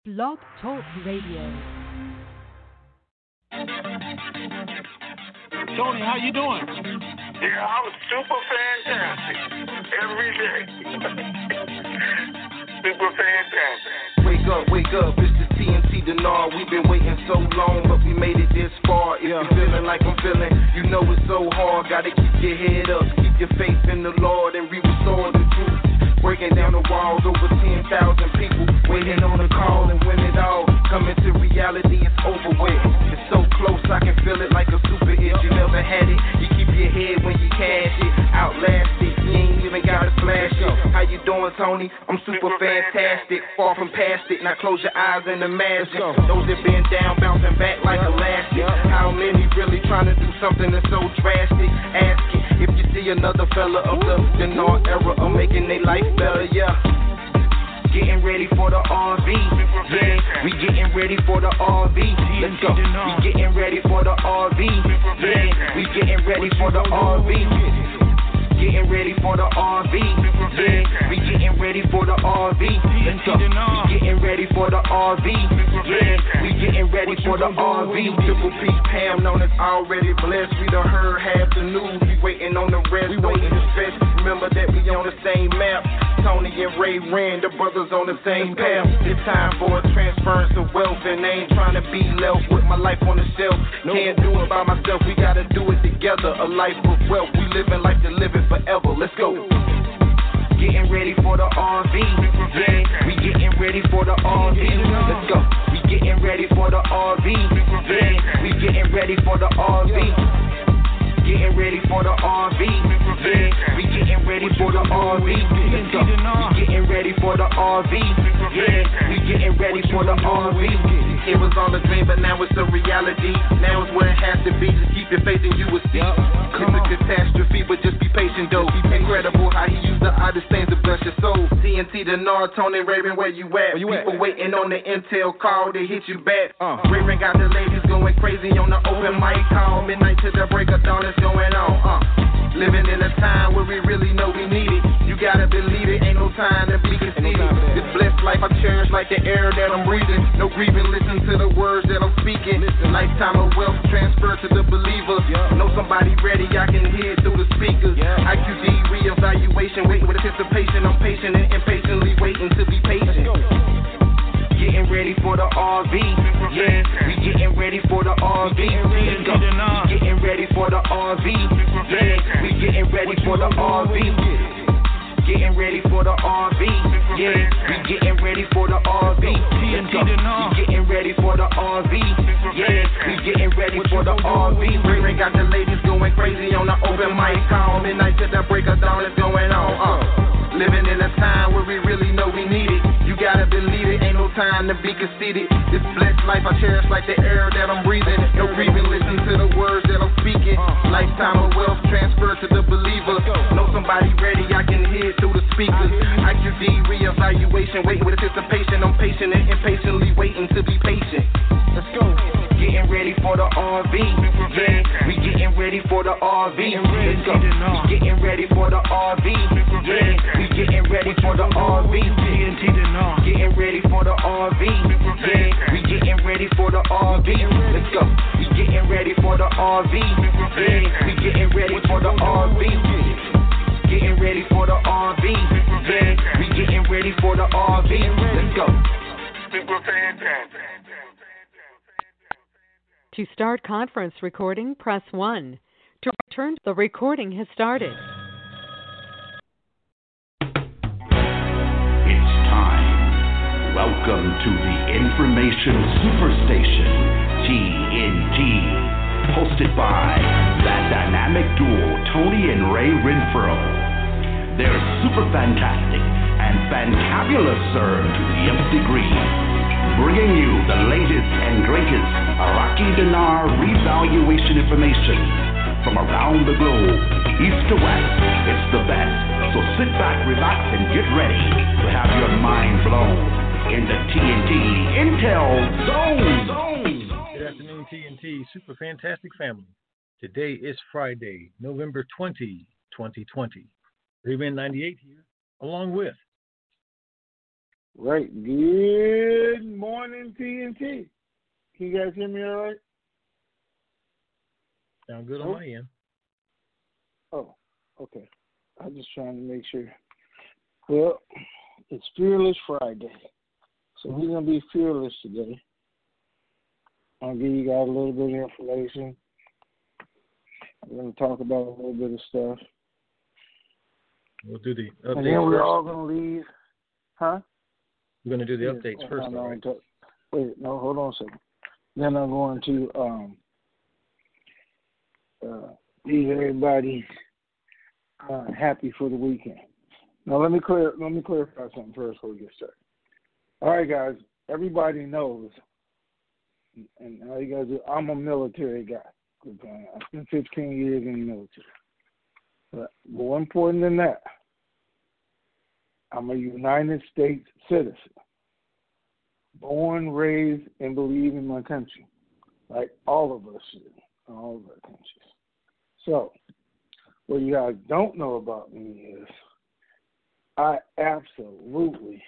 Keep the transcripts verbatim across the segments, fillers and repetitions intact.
Blog Talk Radio. Tony, how you doing? Yeah, I'm super fantastic every day. Super fantastic. Wake up, wake up, it's the T N T Denard. We've been waiting so long, but we made it this far. If Yeah. you're feeling like I'm feeling, you know it's so hard. Gotta keep your head up, keep your faith in the Lord, and we restore the truth. Breaking down the walls, over ten thousand people waiting on a call, and when it all come into reality, it's over with. It's so close, I can feel it like a super hit. You never had it, you keep your head when you cash it. Outlast it, you ain't even gotta flash it. How you doing, Tony? I'm super fantastic, far from past it. Now close your eyes and imagine those that been down, bouncing back like elastic. How many really trying to do something that's so drastic? Ask it. If you see another fella of the Denard era of making their life better, yeah. Getting ready for the R V, yeah. We getting ready for the R V. Let's go. We getting ready for the R V, yeah. We getting ready for the R V. Getting ready for the R V, yeah. We getting ready for the R V. Let's go. We getting ready for the R V, yeah. We getting ready for the R V. Triple P Pam known as already blessed. We done heard half the news. We waiting on the rest. We waiting to stretch. Remember that we on the same map. Tony and Ray Rand, the brothers on the same path. It's time for a transference of wealth, and I ain't trying to be left with my life on the shelf. Can't do it by myself. We gotta do it together. A life of wealth. We living like to live it forever. Let's go. Getting ready for the R V, yeah. We getting ready for the R V. Let's go. We getting ready for the R V, yeah. We getting ready for the R V. Getting ready for the R V, yeah. We getting ready for the R V. Let's go. We getting ready for the R V, yeah. We getting ready for the R V. It was all a dream, but now it's a reality. Now it's where it has to be. Just keep your faith and you will see. It's a catastrophe, but just be patient, though. Incredible how he used the oddest things to bless your soul. T N T, Denard, Tony, Raven, where you at? Where you People at? Waiting on the intel call to hit you back. Uh. Raven got the ladies going crazy on the open mic call. Midnight to the break of dawn, it's going on. Uh. Living in a time where we really know we need it. You gotta believe it, ain't no time to be conceited. This blessed life I cherish like the air that I'm breathing. No grieving, listen to the words that I'm speaking. Listen. Lifetime of wealth transfer to the believers. Yeah. Know somebody ready, I can hear it through the speakers. Yeah. I Q D reevaluation, waiting with anticipation. I'm patient and impatiently waiting to be patient. Getting ready for the R V, yeah. We getting ready for the R V. Let's go. We getting ready for the R V, yeah. We getting ready for the R V. Getting ready for the R V, yeah. We getting ready for the R V. Let's go. We getting ready for the R V, yeah. We getting ready for the R V. Ray got the ladies going crazy on the open mic call. Midnight to the break of dawn is going on. Uh. Living in a time where we really know we need it. You gotta believe it, ain't no time to be conceited. This blessed life I cherish like the air that I'm breathing. No grieving, listen to the words that I'm speaking. Lifetime of wealth transfer to the believer. Know somebody ready, I can hear it through the speakers. I Q D reevaluation, waiting with anticipation. I'm patient and impatiently waiting to be patient. Let's go. Getting ready for the R V, yeah. We getting ready for the R V. Let's go. We getting ready for the R V, yeah. We getting ready for the R V. Getting ready for the R V, yeah. We getting ready for the R V. Let's go. We getting ready for the R V, yeah. We getting ready for the R V. Getting ready for the R V, yeah. We getting ready for the R V. Let's go. Super fantastic. To start conference recording, press one. To return, the recording has started. It's time. Welcome to the Information Superstation, T N T, hosted by that dynamic duo, Tony and Ray Renfro. They're super fantastic and fantabulous, sir, to the nth degree. Bringing you the latest and greatest Iraqi dinar revaluation information from around the globe, east to west. It's the best. So sit back, relax, and get ready to have your mind blown in the T N T Intel Zone. Good afternoon, T N T Super Fantastic family. Today is Friday, November twentieth, twenty twenty. Rayman ninety-eight here, along with Right. Good morning, T N T. Can you guys hear me all right? Sound good oh. on my end. Oh, okay. I'm just trying to make sure. Well, it's Fearless Friday, so we're going to be fearless today. I'll give you guys a little bit of information. We're going to talk about a little bit of stuff. We'll do the updates And then we're first. all going to leave. Huh? We're going to do the yeah. updates oh, first. No, no, right? talk, wait, no, hold on a second. Then I'm going to um, uh, leave everybody uh, happy for the weekend. Now let me clear. Let me clarify something first before we get started. All right, guys. Everybody knows, and all you guys do. I'm a military guy. I spent fifteen years in the military. But more important than that, I'm a United States citizen, born, raised, and believe in my country, like all of us should, all of our countries. So, what you guys don't know about me is I absolutely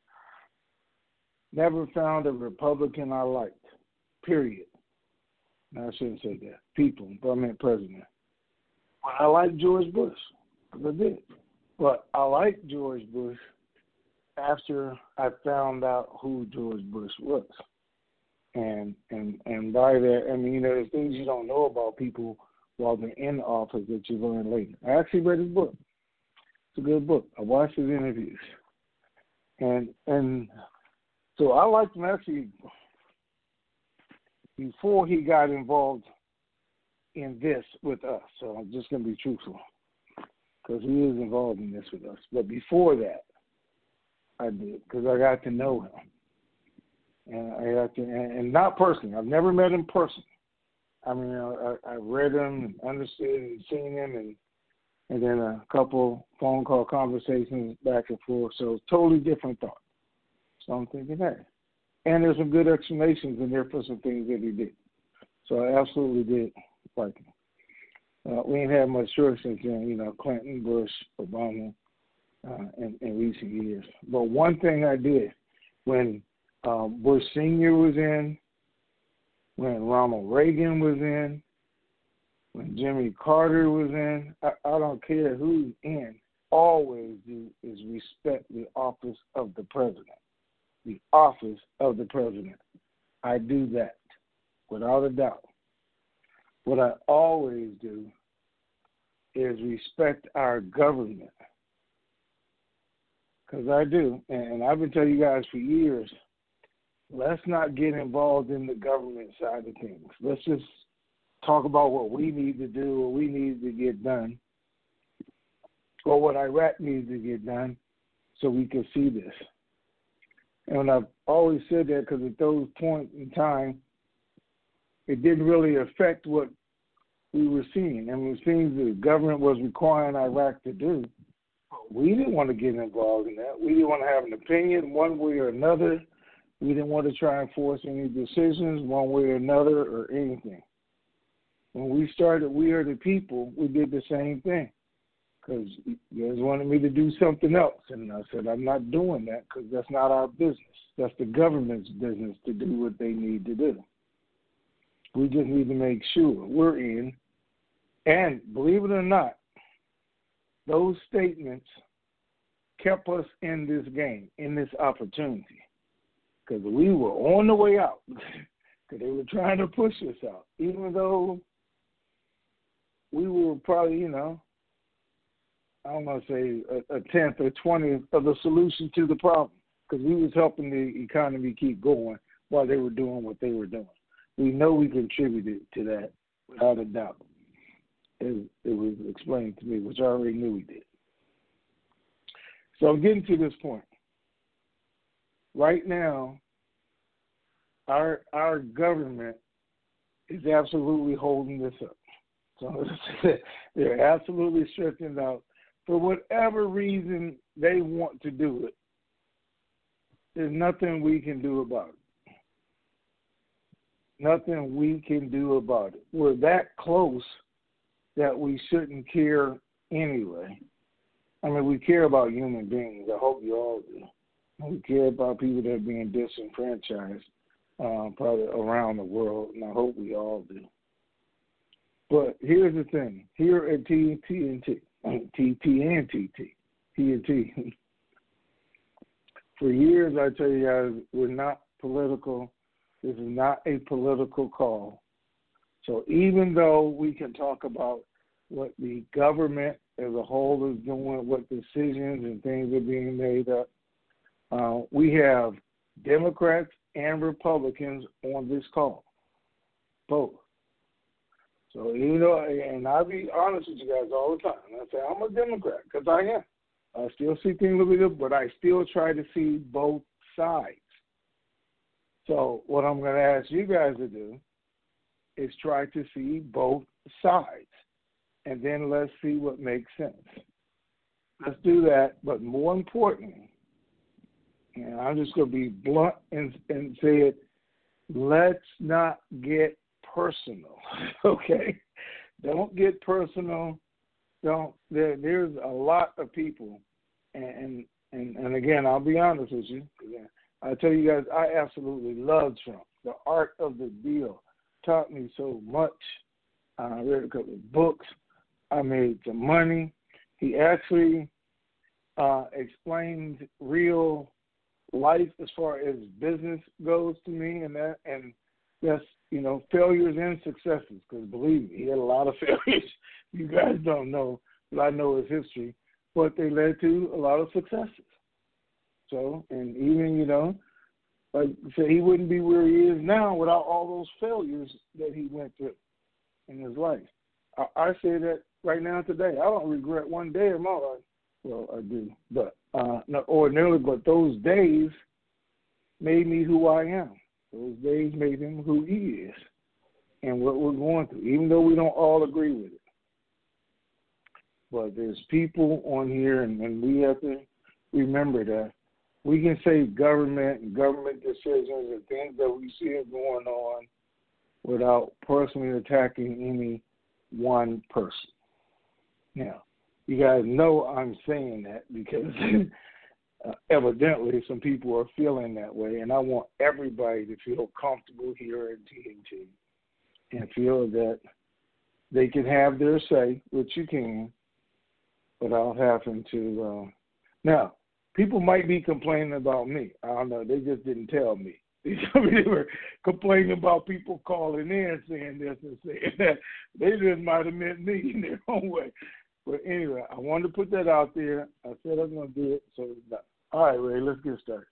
never found a Republican I liked, period. No, I shouldn't say that. People, but I meant president. I like George Bush. I did. But I like George Bush after I found out who George Bush was. And and and by that, I mean, you know, there's things you don't know about people while they're in office that you learn later. I actually read his book. It's a good book. I watched his interviews. And and so I liked him actually before he got involved in this with us. So I'm just going to be truthful because he is involved in this with us. But before that, I did because I got to know him. And I got to, and, and not personally. I've never met him personally. I mean, I, I read him and understood and seen him and and then a couple phone call conversations back and forth. So totally different thought. So I'm thinking, hey. And there's some good explanations in there for some things that he did. So I absolutely did like him. Uh, we ain't had much choice since then, you know, Clinton, Bush, Obama, uh, in, in recent years. But one thing I did when um, Bush Senior was in, when Ronald Reagan was in, when Jimmy Carter was in, I, I don't care who's in, always do is respect the office of the president. The office of the president. I do that without a doubt. What I always do is respect our government. Because I do, and I've been telling you guys for years, let's not get involved in the government side of things. Let's just talk about what we need to do, what we need to get done, or what Iraq needs to get done so we can see this. And I've always said that because at those points in time, it didn't really affect what we were seeing. And we were seeing the government was requiring Iraq to do. We didn't want to get involved in that. We didn't want to have an opinion one way or another. We didn't want to try and force any decisions one way or another or anything. When we started We Are the People, we did the same thing. Because you guys wanted me to do something else. And I said, I'm not doing that because that's not our business. That's the government's business to do what they need to do. We just need to make sure we're in. And believe it or not, those statements kept us in this game, in this opportunity. Because we were on the way out. Because they were trying to push us out. Even though we were probably, you know, I don't want to say a, a tenth or twentieth of the solution to the problem because we was helping the economy keep going while they were doing what they were doing. We know we contributed to that without a doubt. It, it was explained to me, which I already knew we did. So I'm getting to this point. Right now, our our government is absolutely holding this up. So they're absolutely stretching out. For whatever reason they want to do it, there's nothing we can do about it. Nothing we can do about it. We're that close that we shouldn't care anyway. I mean, we care about human beings. I hope you all do. We care about people that are being disenfranchised, uh, probably around the world, and I hope we all do. But here's the thing. Here at T N T, T T and T T, T N T, for years I tell you guys, we're not political. This is not a political call. So even though we can talk about what the government as a whole is doing, what decisions and things are being made up, uh, we have Democrats and Republicans on this call, both. So even though, and I'll be honest with you guys all the time, I say I'm a Democrat because I am. I still see things a little bit, but I still try to see both sides. So what I'm going to ask you guys to do is try to see both sides, and then let's see what makes sense. Let's do that, but more importantly, and I'm just going to be blunt and, and say it, let's not get personal, okay? Don't get personal. Don't. There, there's a lot of people, and, and, and again, I'll be honest with you. I tell you guys, I absolutely love Trump. The art of the deal taught me so much. I read a couple of books. I made some money. He actually uh, explained real life as far as business goes to me, and that, and that's, you know, failures and successes. Because believe me, he had a lot of failures. You guys don't know, but I know his history. But they led to a lot of successes. So, and even, you know, like I said, he wouldn't be where he is now without all those failures that he went through in his life. I, I say that right now today. I don't regret one day of my life. Well, I do, but uh, not ordinarily, but those days made me who I am. Those days made him who he is and what we're going through, even though we don't all agree with it. But there's people on here, and, and we have to remember that we can say government and government decisions and things that we see are going on without personally attacking any one person. Now, you guys know I'm saying that because uh, evidently some people are feeling that way, and I want everybody to feel comfortable here at T N T and feel that they can have their say, which you can, without having to. Uh, now, people might be complaining about me. I don't know. They just didn't tell me. They were complaining about people calling in saying this and saying that. They just might have meant me in their own way. But anyway, I wanted to put that out there. I said I was going to do it. So, all right, Ray, let's get started.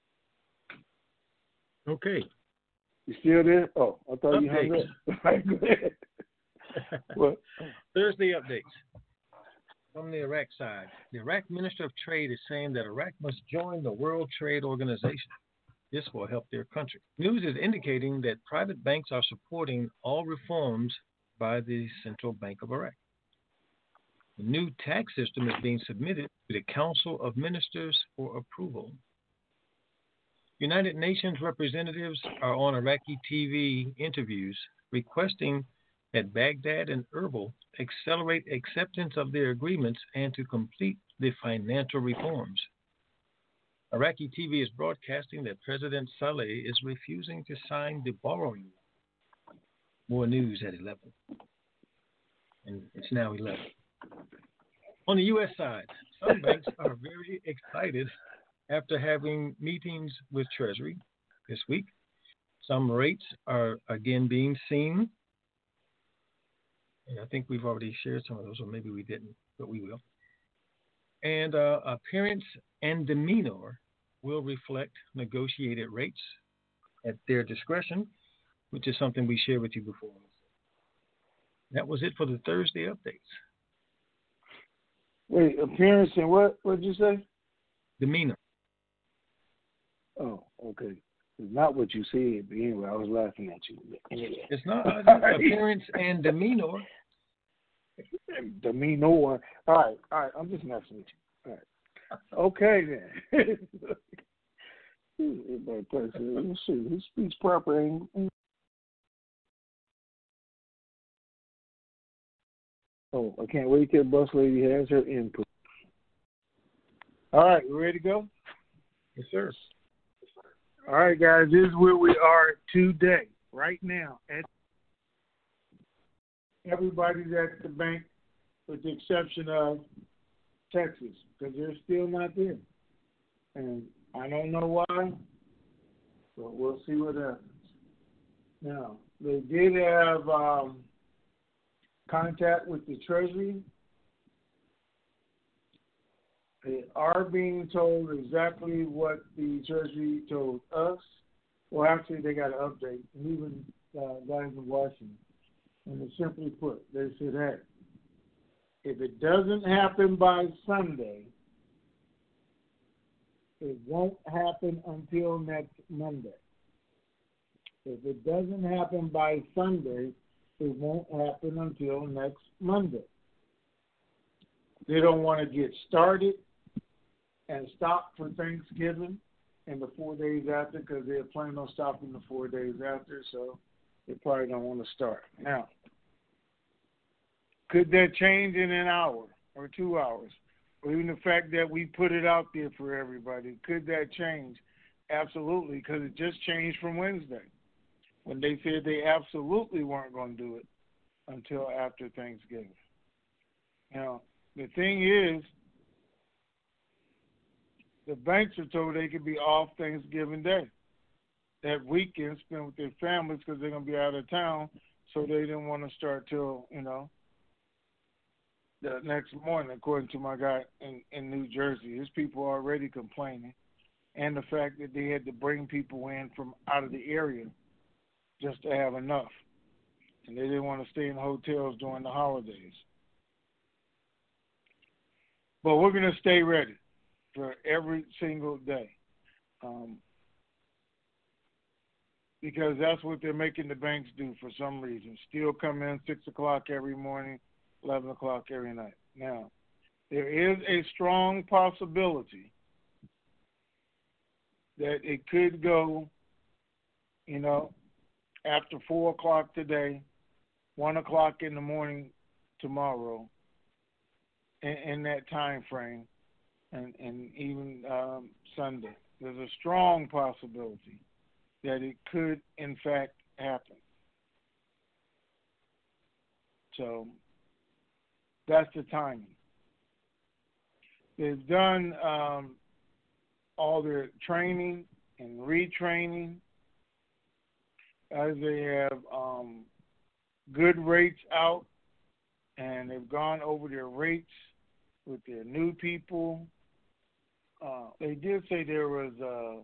Okay. You still there? Oh, I thought Updates. you hung up. All right, go ahead. Well, Thursday updates. From the Iraq side, the Iraq Minister of Trade is saying that Iraq must join the World Trade Organization. This will help their country. News is indicating that private banks are supporting all reforms by the Central Bank of Iraq. The new tax system is being submitted to the Council of Ministers for approval. United Nations representatives are on Iraqi T V interviews requesting that Baghdad and Erbil accelerate acceptance of their agreements and to complete the financial reforms. Iraqi T V is broadcasting that President Saleh is refusing to sign the borrowing. More news at eleven. And it's now eleven. On the U S side, some banks are very excited after having meetings with Treasury this week. Some rates are again being seen. And I think we've already shared some of those, or maybe we didn't, but we will. And uh, appearance and demeanor will reflect negotiated rates at their discretion, which is something we shared with you before. That was it for the Thursday updates. Wait, appearance and what? What did you say? Demeanor. Oh, okay. It's not what you said, but anyway, I was laughing at you. Anyway. It's not uh, appearance and demeanor. Demeanor. All right, all right. I'm just messing with you. All right. Okay then. Let's see. Who speaks proper English? Oh, I can't wait till Bus Lady has her input. All right, we ready to go? Yes, sir. All right, guys, this is where we are today, right now. At everybody's at the bank, with the exception of Texas, because they're still not there. And I don't know why, but we'll see what happens. Now, they did have um, contact with the Treasury. They are being told exactly what the Treasury told us. Well, actually, they got an update, and even uh, guys in Washington. And it's simply put, they said, hey, if it doesn't happen by Sunday, it won't happen until next Monday. If it doesn't happen by Sunday, it won't happen until next Monday. They don't want to get started and stop for Thanksgiving and the four days after, because they're planning on stopping the four days after, so they probably don't want to start. Now, could that change in an hour or two hours? Or even the fact that we put it out there for everybody, could that change? Absolutely, because it just changed from Wednesday, when they said they absolutely weren't going to do it until after Thanksgiving. Now, the thing is, the banks are told they could be off Thanksgiving Day. That weekend spent with their families because they're going to be out of town, so they didn't want to start till, you know, the next morning, according to my guy in, in New Jersey. His people are already complaining, and the fact that they had to bring people in from out of the area just to have enough. And they didn't want to stay in hotels during the holidays. But we're going to stay ready for every single day, um, because that's what they're making the banks do for some reason. Still come in six o'clock every morning, eleven o'clock every night. Now, there is a strong possibility that it could go, you know, after four o'clock today, one o'clock in the morning tomorrow, in, in that time frame. And, and even um, Sunday. There's a strong possibility that it could, in fact, happen. So that's the timing. They've done um, all their training and retraining, as they have um, good rates out, and they've gone over their rates with their new people. Uh, they did say there was, uh,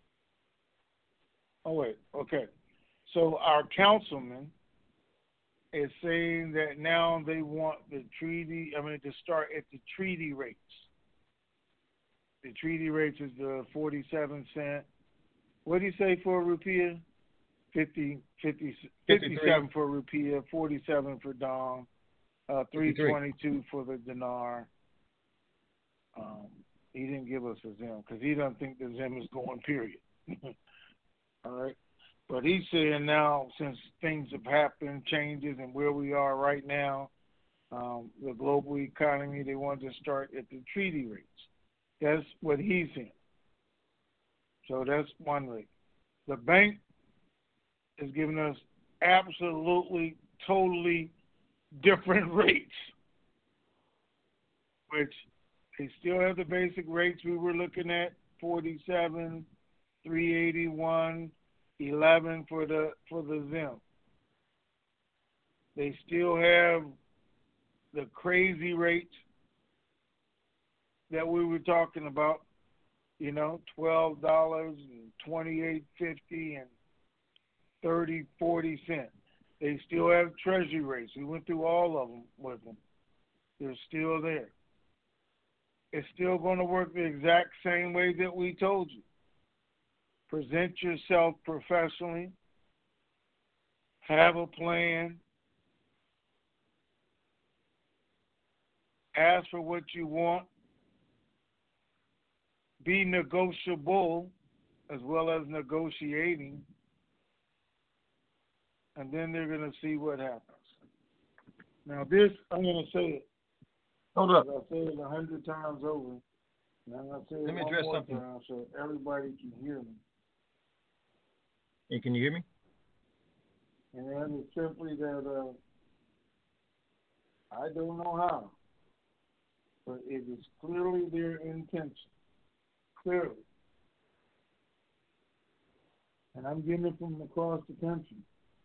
oh, wait, okay. So our councilman is saying that now they want the treaty, I mean, to start at the treaty rates. The treaty rates is the forty-seven cent. What do you say for a rupiah? fifty, fifty, fifty-seven for a rupiah, forty-seven for dong, uh, three twenty-two for the dinar. Um, He didn't give us a Zim because he doesn't think the Zim is going, period. All right. But he's saying now, since things have happened, changes, and where we are right now, um, the global economy, they want to start at the treaty rates. That's what he's saying. So that's one rate. The bank is giving us absolutely, totally different rates, which they still have the basic rates we were looking at, forty-seven, three eighty-one, eleven for the for the Zim. They still have the crazy rates that we were talking about, you know, twelve dollars and twenty-eight fifty and thirty, forty cents. They still have treasury rates. We went through all of them with them. They're still there. It's still going to work the exact same way that we told you. Present yourself professionally. Have a plan. Ask for what you want. Be negotiable as well as negotiating. And then they're going to see what happens. Now this, I'm going to say it. Hold up. I've said it a hundred times over. Now I'm gonna say Let me one address more something. time so everybody can hear me. Hey, can you hear me? And that is simply that uh, I don't know how, but it is clearly their intention. Clearly. And I'm getting it from across the country.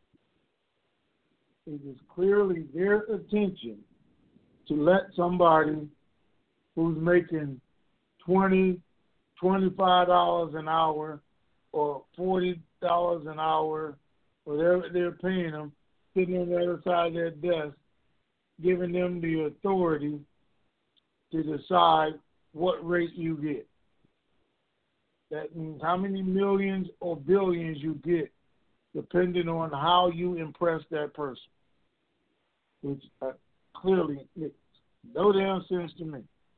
It is clearly their intention to let somebody who's making twenty, twenty-five dollars an hour or forty dollars an hour, whatever they're paying them, sitting on the other side of their desk, giving them the authority to decide what rate you get. That means how many millions or billions you get, depending on how you impress that person, which uh, clearly makes no damn sense to me.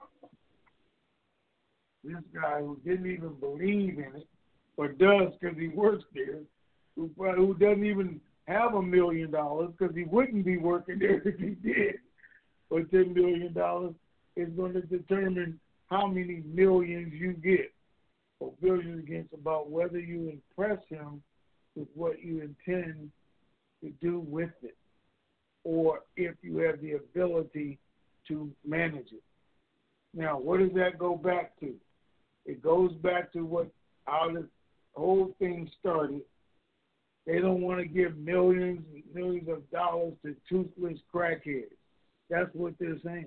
This guy who didn't even believe in it, or does because he works there, who, who doesn't even have a million dollars because he wouldn't be working there if he did, or ten million dollars, is going to determine how many millions you get, or billions against, about whether you impress him with what you intend to do with it, or if you have the ability to manage it. Now, what does that go back to? It goes back to what how this whole thing started. They don't want to give millions and millions of dollars to toothless crackheads. That's what they're saying.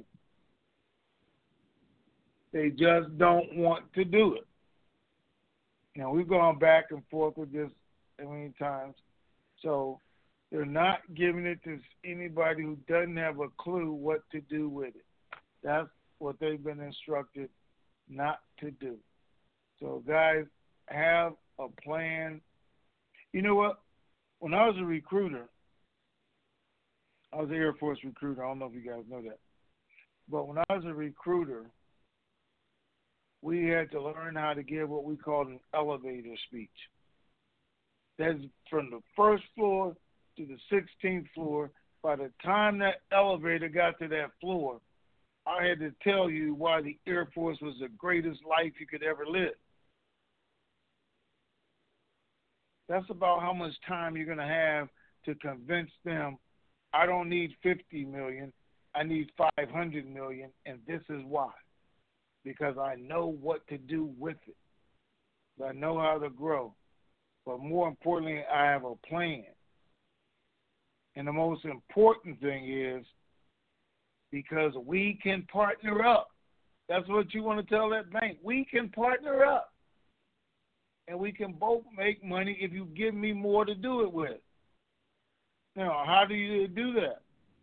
They just don't want to do it. Now, we've gone back and forth with this many times. So they're not giving it to anybody who doesn't have a clue what to do with it. That's what they've been instructed not to do. So, guys, have a plan. You know what? When I was a recruiter, I was an Air Force recruiter. I don't know if you guys know that. But when I was a recruiter, we had to learn how to give what we called an elevator speech. That's from the first floor to the sixteenth floor. By the time that elevator got to that floor, I had to tell you why the Air Force was the greatest life you could ever live. That's about how much time you're going to have to convince them, I don't need fifty million, I need five hundred million, and this is why. Because I know what to do with it. I know how to grow. But more importantly, I have a plan. And the most important thing is because we can partner up. That's what you want to tell that bank. We can partner up. And we can both make money if you give me more to do it with. Now, how do you do that?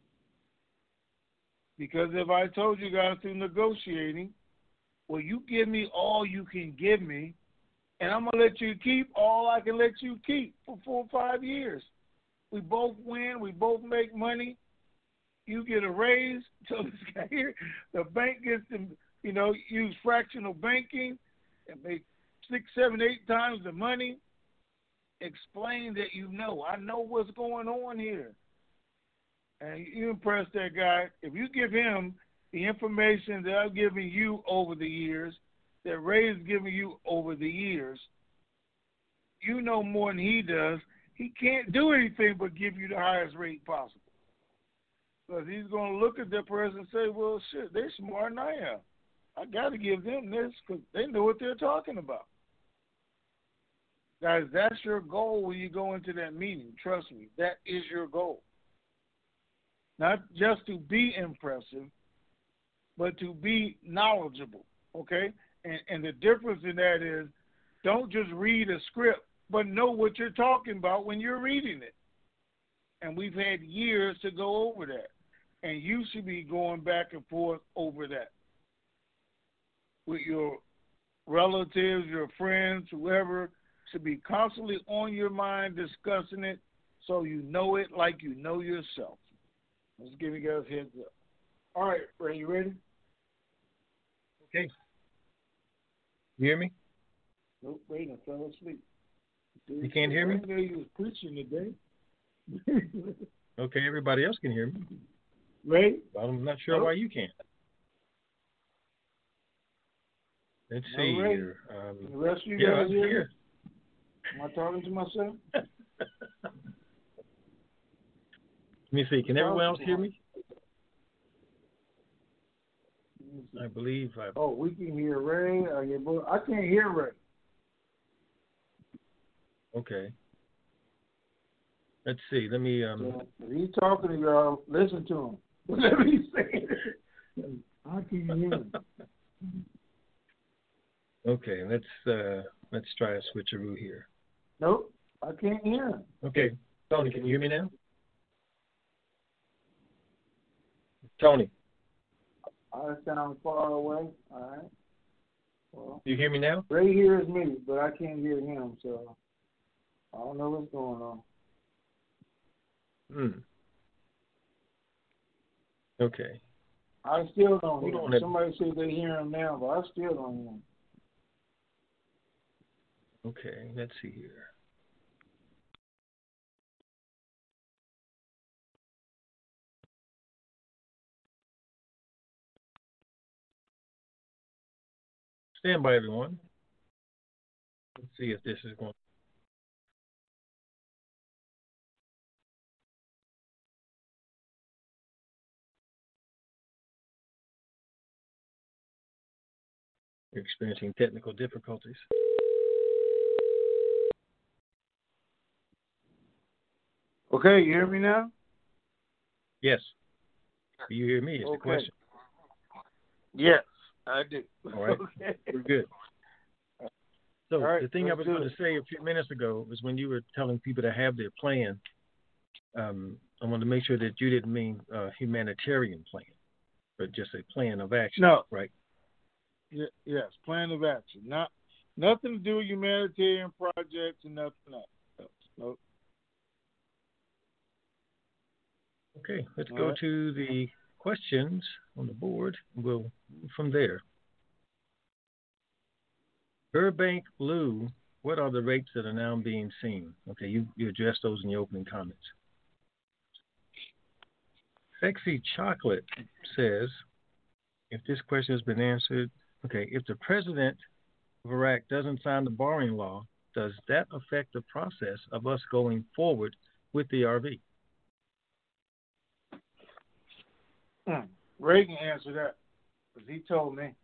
Because if I told you guys through negotiating, well, you give me all you can give me, and I'm going to let you keep all I can let you keep for four or five years. We both win. We both make money. You get a raise. So this guy here, the bank gets to, you know, use fractional banking and make six, seven, eight times the money. Explain that you know. I know what's going on here. And you impress that guy. If you give him the information that I've given you over the years, that Ray's given you over the years, you know more than he does. He can't do anything but give you the highest rate possible. Because he's going to look at that person and say, well, shit, they're smarter than I am. I got to give them this because they know what they're talking about. Guys, that's your goal when you go into that meeting. Trust me, that is your goal. Not just to be impressive, but to be knowledgeable, okay? And, and the difference in that is don't just read a script, but know what you're talking about when you're reading it. And we've had years to go over that. And you should be going back and forth over that with your relatives, your friends, whoever, should be constantly on your mind discussing it so you know it like you know yourself. Let's give you guys a heads up. All right, Ray, you ready? Okay. You hear me? Nope, wait, I fell asleep. You can't hear me? I know you was preaching today. Okay, everybody else can hear me. Ray? But I'm not sure Nope. why you can't. let's No see Ray. here. Um, The rest of you yeah, guys I'm here? here. Am I talking to myself? Let me see. Can everyone else hear me? I believe I. Oh, we can hear Ray. I, hear both. I can't hear Ray. Okay. Let's see. Let me. Um. So if he's talking to y'all, listen to him. Whatever he's saying, I can't hear him. Okay. Let's uh. Let's try a switcheroo here. Nope, I can't hear him. Okay. Tony, can you hear me now? Tony, I sound far away. All right. Well, you hear me now? Ray hears me, but I can't hear him, so I don't know what's going on. Hmm. Okay. I still don't hear Hold him. on. Somebody said they hear him now, but I still don't hear him. Okay. Let's see here. Stand by, everyone. Let's see if this is going. We're experiencing technical difficulties. Okay, you hear me now? Yes. Do you hear me? Is Okay. the question. Yes, I do. All right. Okay. We're good. So All right, the thing I let's was do going it. to say a few minutes ago was when you were telling people to have their plan, um, I wanted to make sure that you didn't mean a humanitarian plan, but just a plan of action. No. Right? Y- yes, plan of action. Not nothing to do with humanitarian projects and nothing else. Nope. Okay, let's All go right. to the questions on the board. We'll move from there. Burbank Blue, what are the rates that are now being seen? Okay, you, you addressed those in your opening comments. Sexy Chocolate says, if this question has been answered, okay, if the president of Iraq doesn't sign the borrowing law, does that affect the process of us going forward with the R V? Hmm. Ray can answer that because he told me.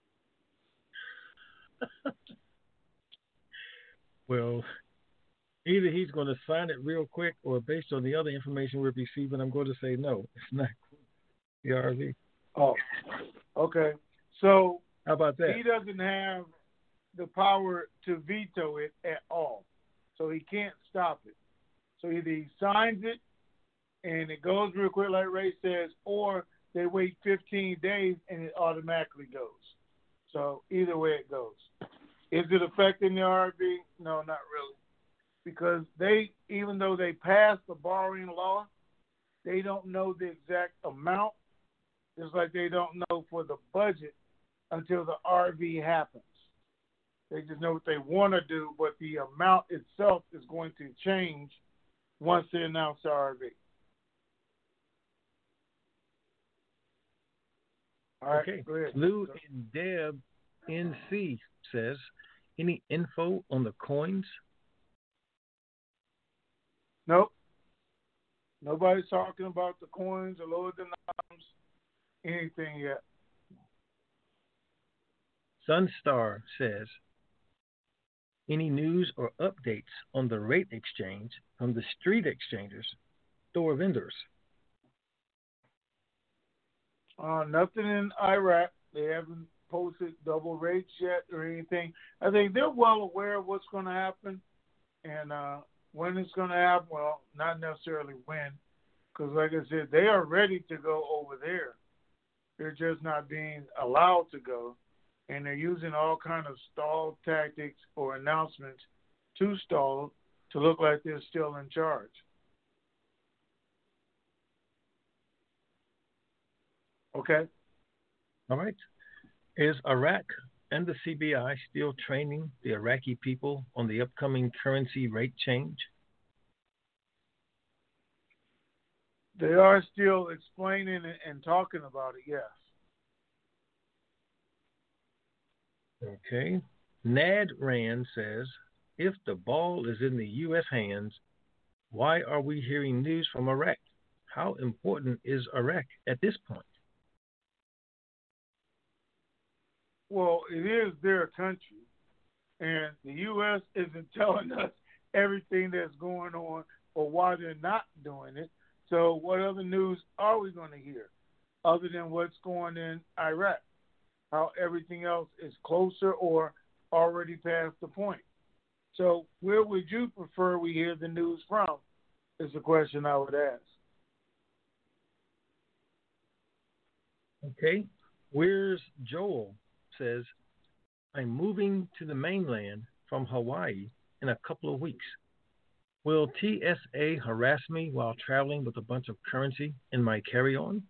Well, either he's going to sign it real quick, or based on the other information we're receiving, I'm going to say no, it's not the R V. Oh, okay. So How about that? he doesn't have the power to veto it at all. So he can't stop it. So either he signs it and it goes real quick, like Ray says, or they wait fifteen days and it automatically goes. So either way it goes. Is it affecting the R V? No, not really. Because they, even though they passed the borrowing law, they don't know the exact amount, just like they don't know for the budget until the R V happens. They just know what they want to do, but the amount itself is going to change once they announce the R V. All right, Okay. go ahead. Lou and Deb N C says, any info on the coins? Nope. Nobody's talking about the coins or lower denoms, anything yet. Sunstar says, any news or updates on the rate exchange from the street exchangers, store vendors? Uh, nothing in Iraq. They haven't posted double rates yet or anything. I think they're well aware of what's going to happen and uh, when it's going to happen. Well, not necessarily when, because like I said, they are ready to go over there. They're just not being allowed to go, and they're using all kind of stall tactics or announcements to stall to look like they're still in charge. Okay. All right. Is Iraq and the C B I still training the Iraqi people on the upcoming currency rate change? They are still explaining and talking about it, yes. Okay. Nad Rand says, if the ball is in the U S hands, why are we hearing news from Iraq? How important is Iraq at this point? Well, it is their country, and the U S isn't telling us everything that's going on or why they're not doing it. So what other news are we going to hear other than what's going in Iraq? How everything else is closer or already past the point. So where would you prefer we hear the news from is the question I would ask. Okay. Where's Joel says, I'm moving to the mainland from Hawaii in a couple of weeks. Will T S A harass me while traveling with a bunch of currency in my carry-on?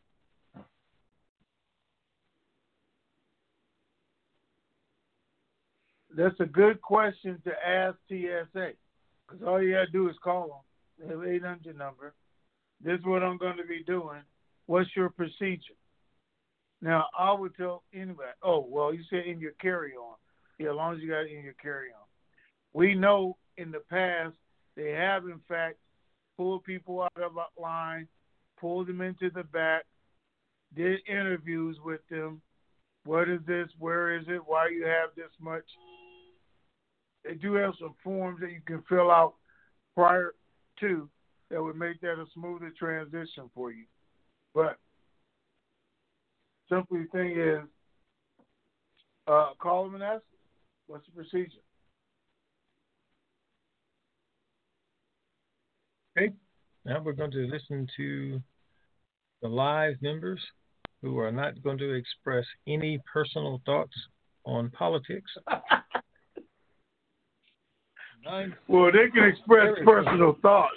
That's a good question to ask T S A, because all you got to do is call them. They have eight hundred number. This is what I'm going to be doing. What's your procedure? Now, I would tell anybody, oh, well, you said in your carry-on. Yeah, as long as you got it in your carry-on. We know in the past they have, in fact, pulled people out of a line, pulled them into the back, did interviews with them. What is this? Where is it? Why you have this much? They do have some forms that you can fill out prior to that would make that a smoother transition for you. But simply the thing is, uh, call them and ask them, what's the procedure? Okay. Now we're going to listen to the live members who are not going to express any personal thoughts on politics. Nine. Well, they can express personal thoughts.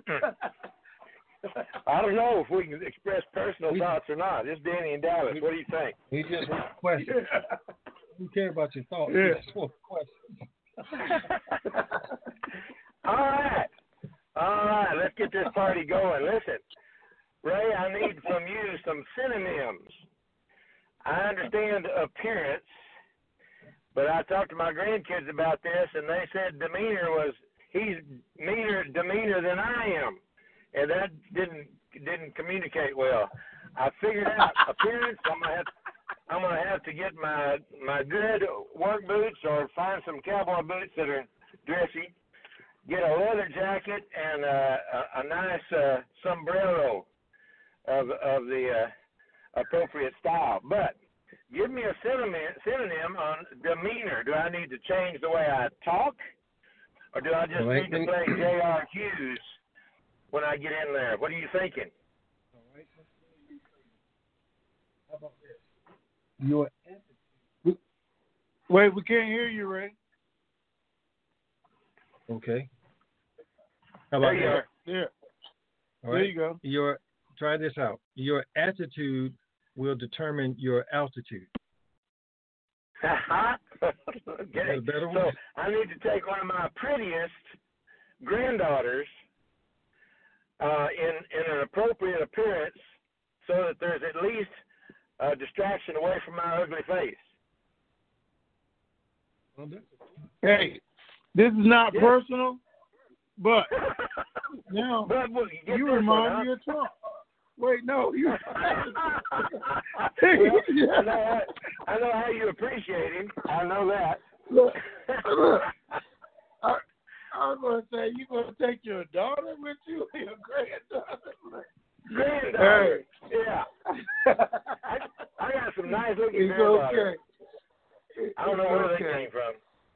I don't know if we can express personal we, thoughts or not. It's Danny and Dallas. We, what do you think? We just want questions. We don't care about your thoughts. Yeah. We just want questions. All right. All right. Let's get this party going. Listen, Ray, I need from you some synonyms. I understand appearance, but I talked to my grandkids about this, and they said demeanor was he's meaner demeanor than I am, and that didn't didn't communicate well. I figured out appearance. I'm gonna have I'm gonna have to get my my good work boots or find some cowboy boots that are dressy. Get a leather jacket and uh, a, a nice uh, sombrero of of the uh, appropriate style. But give me a synonym, synonym on demeanor. Do I need to change the way I talk, or do I just All right. need to play J R. Hughes when I get in there? What are you thinking? All right. How about this? Your Wait, we can't hear you, Ray. Okay. How about there you that? are. Yeah. All there right. you go. Your try this out. Your attitude will determine your altitude. Okay. So I need to take one of my prettiest granddaughters uh, in in an appropriate appearance, so that there's at least a distraction away from my ugly face. Hey, this is not Yeah. personal, but now But, well, you, you this remind one, me of Trump. Wait, no, you. well, I, know how, I know how you appreciate him. I know that. Look, look. I, I was going to say, you going to take your daughter with you or your granddaughter? Granddaughter. Hey. Yeah. I, I got some nice looking It's granddaughters. okay. I don't know where okay. they came from.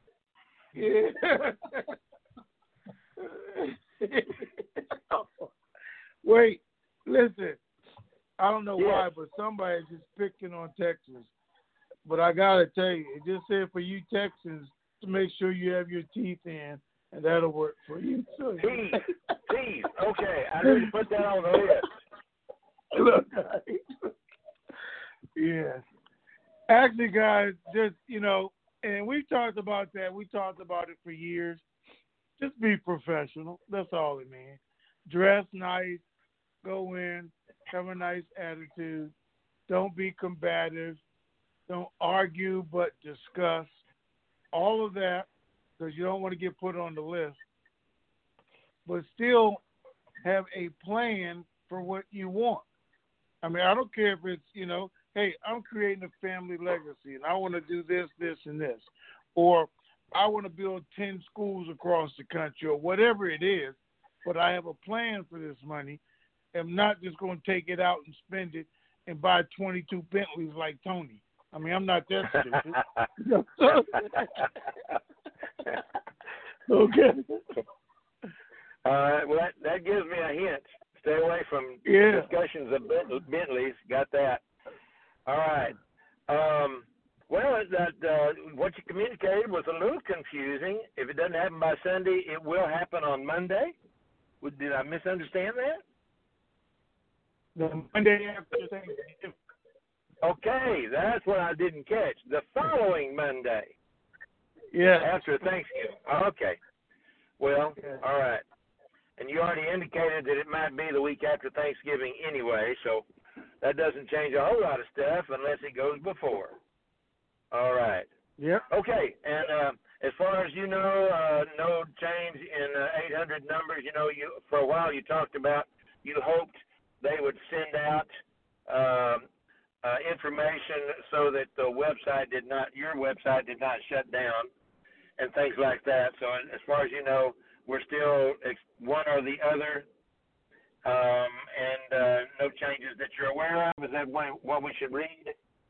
Yeah. Wait, listen. I don't know yes. why, but somebody's just picking on Texans. But I gotta tell you, it just said for you Texans to make sure you have your teeth in, and that'll work for you too. Teeth, teeth. Okay, I need to put that on the list. Look, guys. Yes. Actually, guys, just you know, and we talked about that. We talked about it for years. Just be professional. That's all it means. Dress nice. Go in. Have a nice attitude. Don't be combative. Don't argue, but discuss. all of that because you don't want to get put on the list, but still have a plan for what you want. I mean, I don't care if it's, you know, hey, I'm creating a family legacy and I want to do this, this, and this. Or I want to build ten schools across the country or whatever it is, but I have a plan for this money. I'm not just going to take it out and spend it and buy twenty-two Bentleys like Tony. I mean, I'm not that stupid. Okay. All right. Well, that, that gives me a hint. Stay away from yeah. discussions of Bentleys. Got that. All right. Um, well, that uh, what you communicated was a little confusing. If it doesn't happen by Sunday, it will happen on Monday. Did I misunderstand that? The Monday after Thanksgiving. Okay, that's what I didn't catch. The following Monday. Yeah. After Thanksgiving. Okay. Well, yeah. all right. And you already indicated that it might be the week after Thanksgiving anyway, so that doesn't change a whole lot of stuff unless it goes before. All right. Yep. Okay, and uh, as far as you know, uh, no change in uh, eight hundred numbers. You know, you for a while you talked about you hoped they would send out um, uh, information so that the website did not, your website did not shut down and things like that. So as far as you know, we're still one or the other, um, and uh, no changes that you're aware of. Is that what we should read?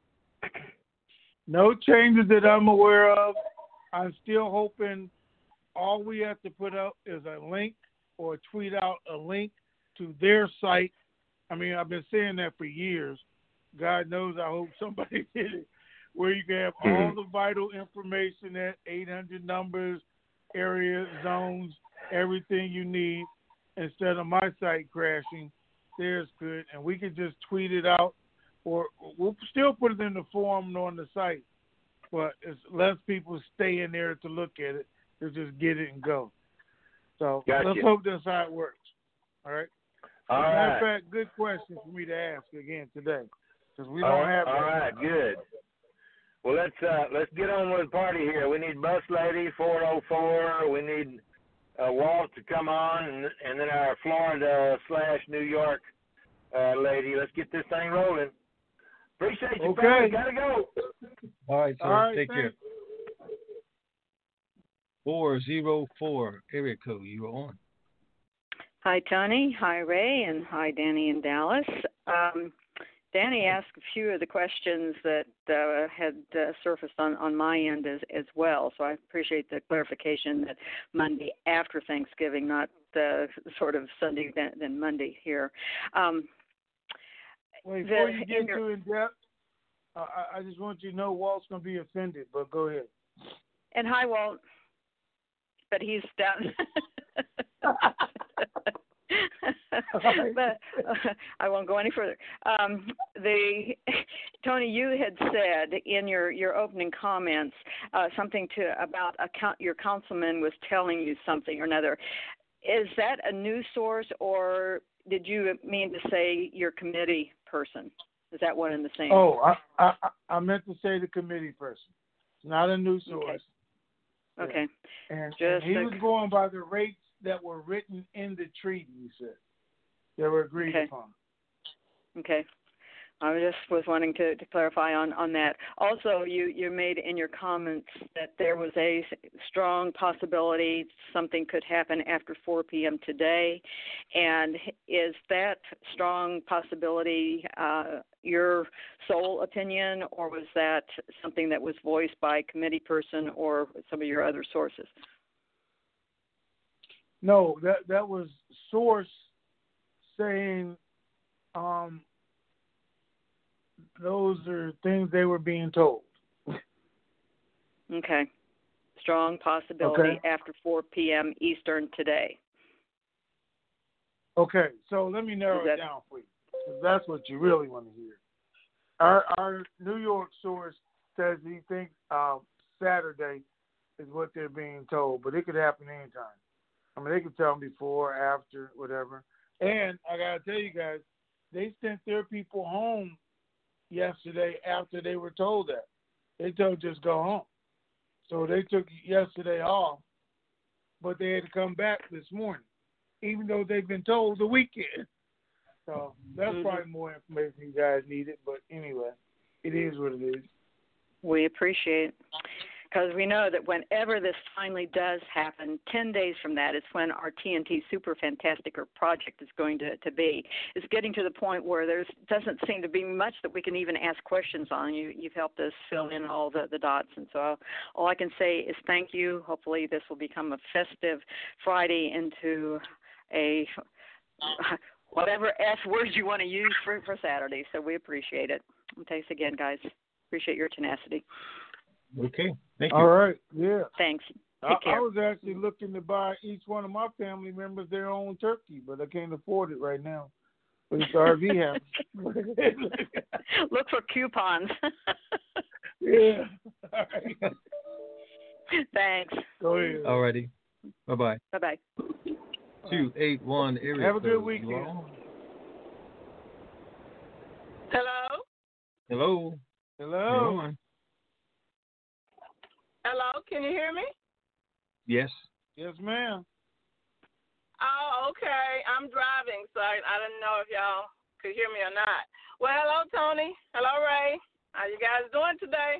No changes that I'm aware of. I'm still hoping all we have to put up is a link or tweet out a link to their site. I mean, I've been saying that for years. God knows I hope somebody did it, where you can have all the vital information at eight hundred numbers, areas, zones, everything you need, instead of my site crashing. There's good. And we can just tweet it out, or we'll still put it in the forum on the site, but it's less people stay in there to look at it. They'll just get it and go. So gotcha. Let's hope that's how it works. All right? All As a matter right. of fact, good question for me to ask again today, because we don't all, have All right, good. Well, let's uh, let's get on with the party here. We need Bus Lady four oh four. We need uh, Walt to come on, and, and then our Florida slash New York uh, lady. Let's get this thing rolling. Appreciate you, Okay. fellas. Gotta go. All right, sir. All right, Take thanks. care. four oh four area code. You are on. Hi, Tony. Hi, Ray. And hi, Danny in Dallas. Um, Danny asked a few of the questions that uh, had uh, surfaced on, on my end as, as well. So I appreciate the clarification that Monday after Thanksgiving, not uh, sort of Sunday then, then Monday here. Um, Wait, before the, you get in your, too in depth, uh, I, I just want you to know Walt's going to be offended, but go ahead. And hi, Walt. But he's down. But uh, I won't go any further. Um, the Tony, you had said in your, your opening comments uh, something to about a, your councilman was telling you something or another. Is that a news source, or did you mean to say your committee person? Is that one and the same? Oh, I, I, I meant to say the committee person. It's not a news source. Okay. Okay. And, Just and he a, was going by the rates that were written in the treaty, he said. They were agreed okay. upon. Okay. I just was wanting to, to clarify on, on that. Also, you, you made in your comments that there was a strong possibility something could happen after four p.m. today. And is that strong possibility uh, your sole opinion, or was that something that was voiced by a committee person or some of your other sources? No, that, that was source saying um, those are things they were being told. Okay. Strong possibility okay. after four p.m. Eastern today. Okay, so let me narrow that... it down for you, because that's what you really want to hear. Our, our New York source says he thinks uh, Saturday is what they're being told, but it could happen anytime. I mean, they could tell them before, after, whatever. And I got to tell you guys, they sent their people home yesterday after they were told that. They told just go home. So they took yesterday off, but they had to come back this morning, even though they've been told the weekend. So that's mm-hmm. probably more information you guys needed. But anyway, it is what it is. We appreciate it. Because we know that whenever this finally does happen, ten days from that is when our T N T Super Fantastic project is going to, to be. It's getting to the point where there doesn't seem to be much that we can even ask questions on. You, you've helped us fill in all the, the dots. And so I'll, all I can say is thank you. Hopefully this will become a festive Friday into a whatever F words you want to use for, for Saturday. So we appreciate it. And thanks again, guys. Appreciate your tenacity. Okay. Thank you. All right. Yeah. Thanks. I, I was actually looking to buy each one of my family members their own turkey, but I can't afford it right now. But it's R V house. Look for coupons. Yeah. All right. Thanks. Go ahead. All righty. Bye-bye. Bye-bye. two eight one area. Have a good weekend. Hello? Hello? Hello? Hello, can you hear me? Yes. Yes, ma'am. Oh, okay. I'm driving, so I, I didn't know if y'all could hear me or not. Well, hello, Tony. Hello, Ray. How you guys doing today?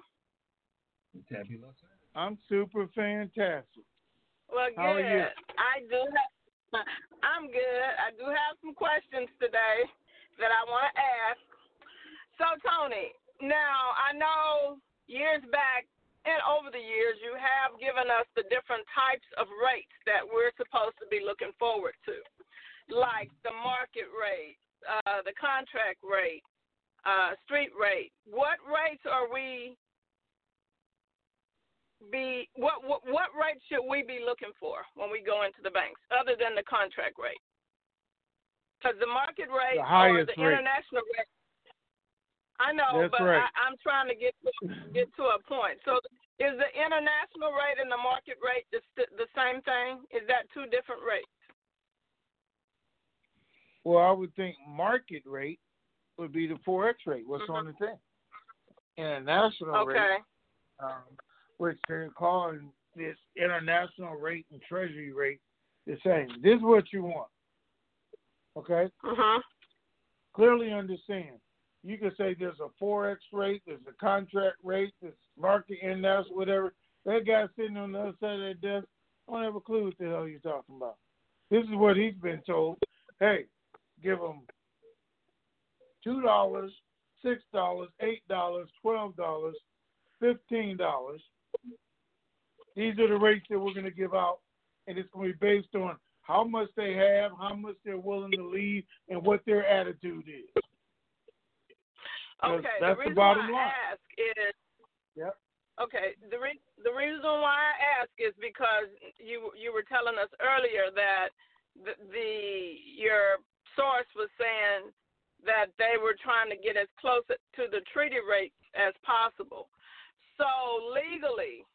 I'm super fantastic. Well, good. How are you? I do have, I'm good. I do have some questions today that I want to ask. So, Tony, now I know years back, and over the years, you have given us the different types of rates that we're supposed to be looking forward to, like the market rate, uh, the contract rate, uh, street rate. What rates are we be? What, what what rate should we be looking for when we go into the banks, other than the contract rate? Because the market rate the or the rate. international rate. I know, That's but right. I, I'm trying to get to, get to a point. So is the international rate and the market rate the, the same thing? Is that two different rates? Well, I would think market rate would be the forex rate. What's mm-hmm. on the thing? International okay. rate, um, which they're calling this international rate and treasury rate the same. This is what you want. Okay? Uh-huh. Clearly understand. You can say there's a forex rate, there's a contract rate, there's market index, whatever. That guy sitting on the other side of that desk don't have a clue what the hell you're talking about. This is what he's been told. Hey, give him two dollars, six dollars, eight dollars, twelve dollars, fifteen dollars. These are the rates that we're going to give out, and it's going to be based on how much they have, how much they're willing to leave, and what their attitude is. Okay, that's the reason the bottom why line. I ask is, yep. okay, the re- the reason why I ask is because you you were telling us earlier that the, the your source was saying that they were trying to get as close to the treaty rate as possible. So legally,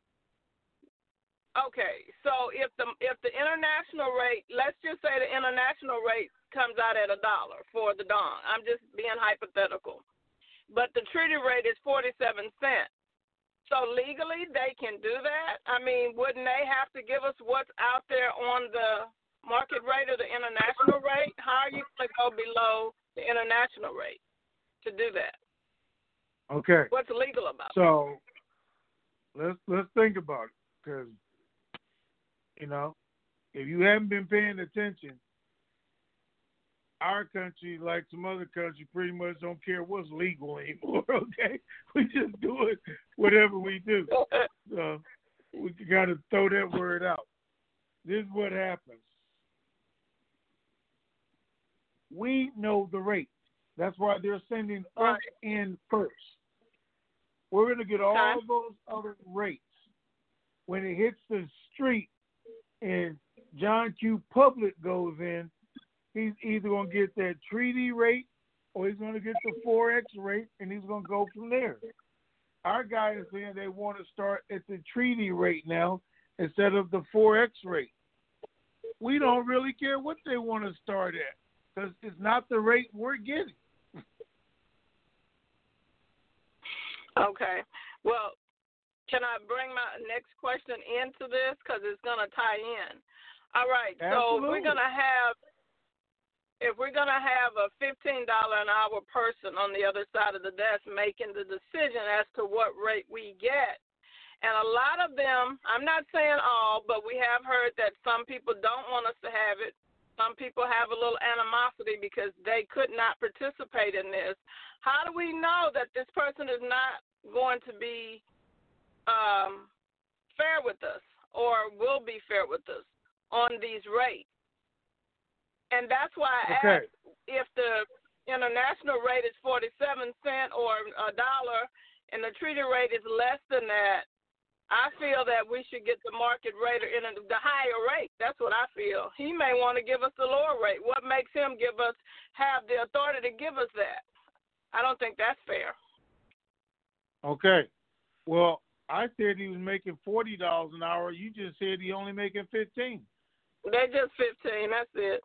okay, so if the if the international rate, let's just say the international rate comes out at a dollar for the dong. I'm just being hypothetical. But the treaty rate is forty-seven cents. So legally, they can do that? I mean, wouldn't they have to give us what's out there on the market rate or the international rate? How are you going to go below the international rate to do that? Okay. What's legal about it? So let's let's think about it, because you know, if you haven't been paying attention, our country, like some other countries, pretty much don't care what's legal anymore, okay? We just do it whatever we do. So we got to throw that word out. This is what happens. We know the rate. That's why they're sending us in first. We're going to get all those other rates. When it hits the street and John Q. Public goes in, he's either going to get that treaty rate or he's going to get the forex rate, and he's going to go from there. Our guys are saying they want to start at the treaty rate now instead of the forex rate. We don't really care what they want to start at because it's not the rate we're getting. Okay. Well, Can I bring my next question into this because it's going to tie in? All right. Absolutely. So we're going to have, if we're going to have a fifteen dollars an hour person on the other side of the desk making the decision as to what rate we get, and a lot of them, I'm not saying all, but we have heard that some people don't want us to have it. Some people have a little animosity because they could not participate in this. How do we know that this person is not going to be um, fair with us or will be fair with us on these rates? And that's why I okay. asked if the international rate is forty-seven cents or a dollar and the treaty rate is less than that, I feel that we should get the market rate or in the higher rate. That's what I feel. He may want to give us the lower rate. What makes him give us, have the authority to give us that? I don't think that's fair. Okay. Well, I said he was making forty dollars an hour. You just said he only making fifteen. They just fifteen. That's it.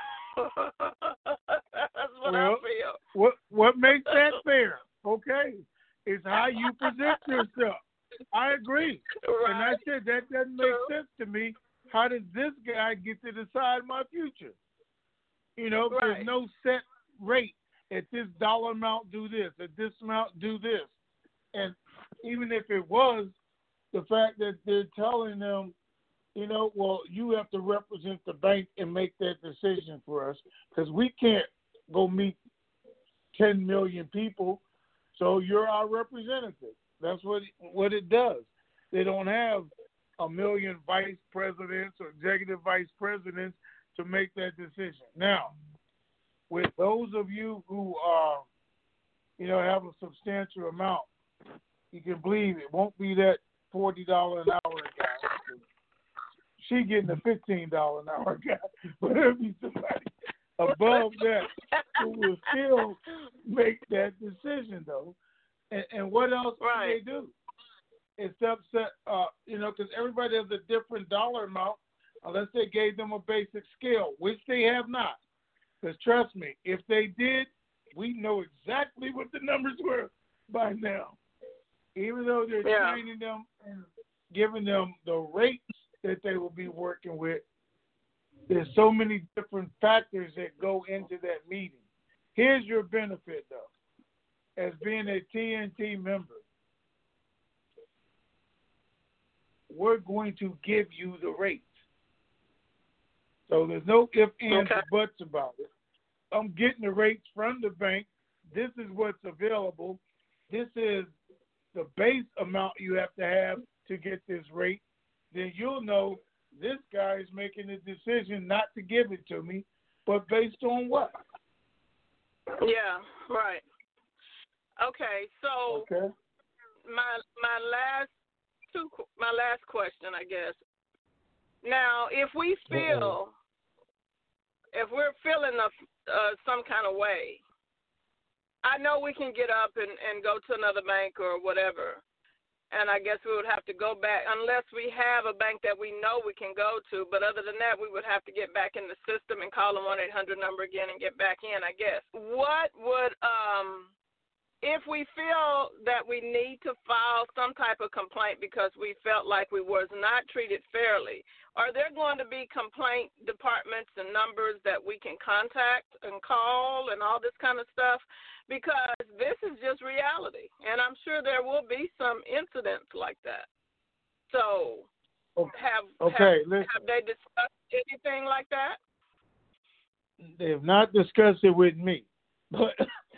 That's what well, I feel. What what makes that fair? Okay, it's how you present yourself. I agree, right. and I said that doesn't make True. sense to me. How does this guy get to decide my future? You know, right. there's no set rate. At this dollar amount, do this. At this amount, do this. And even if it was, the fact that they're telling them, you know, well, you have to represent the bank and make that decision for us because we can't go meet ten million people, so you're our representative. That's what what it does. They don't have a million vice presidents or executive vice presidents to make that decision. Now, with those of you who are, you know, have a substantial amount, you can believe it won't be that forty dollars an hour guy. She getting a fifteen dollars an hour guy, but it'll be somebody above that who will still make that decision, though. And, and what else right. do they do? It's upset, uh, you know, because everybody has a different dollar amount unless they gave them a basic scale, which they have not. Because trust me, if they did, we know exactly what the numbers were by now. Even though they're yeah. training them and giving them the rates that they will be working with, there's so many different factors that go into that meeting. Here's your benefit, though, as being a T N T member. We're going to give you the rates. So there's no ifs, ands, okay. or buts about it. I'm getting the rates from the bank. This is what's available. This is the base amount you have to have to get this rate. Then you'll know this guy is making a decision not to give it to me, but based on what? Yeah, right. Okay, so okay. my my last two my last question, I guess. Now, if we feel Uh-oh. if we're feeling a, uh, some kind of way, I know we can get up and, and go to another bank or whatever. And I guess we would have to go back, unless we have a bank that we know we can go to. But other than that, we would have to get back in the system and call the one eight hundred number again and get back in, I guess. What would, um, if we feel that we need to file some type of complaint because we felt like we was not treated fairly, are there going to be complaint departments and numbers that we can contact and call and all this kind of stuff? Because this is just reality, and I'm sure there will be some incidents like that. So have, okay, have, have they discussed anything like that? They have not discussed it with me, but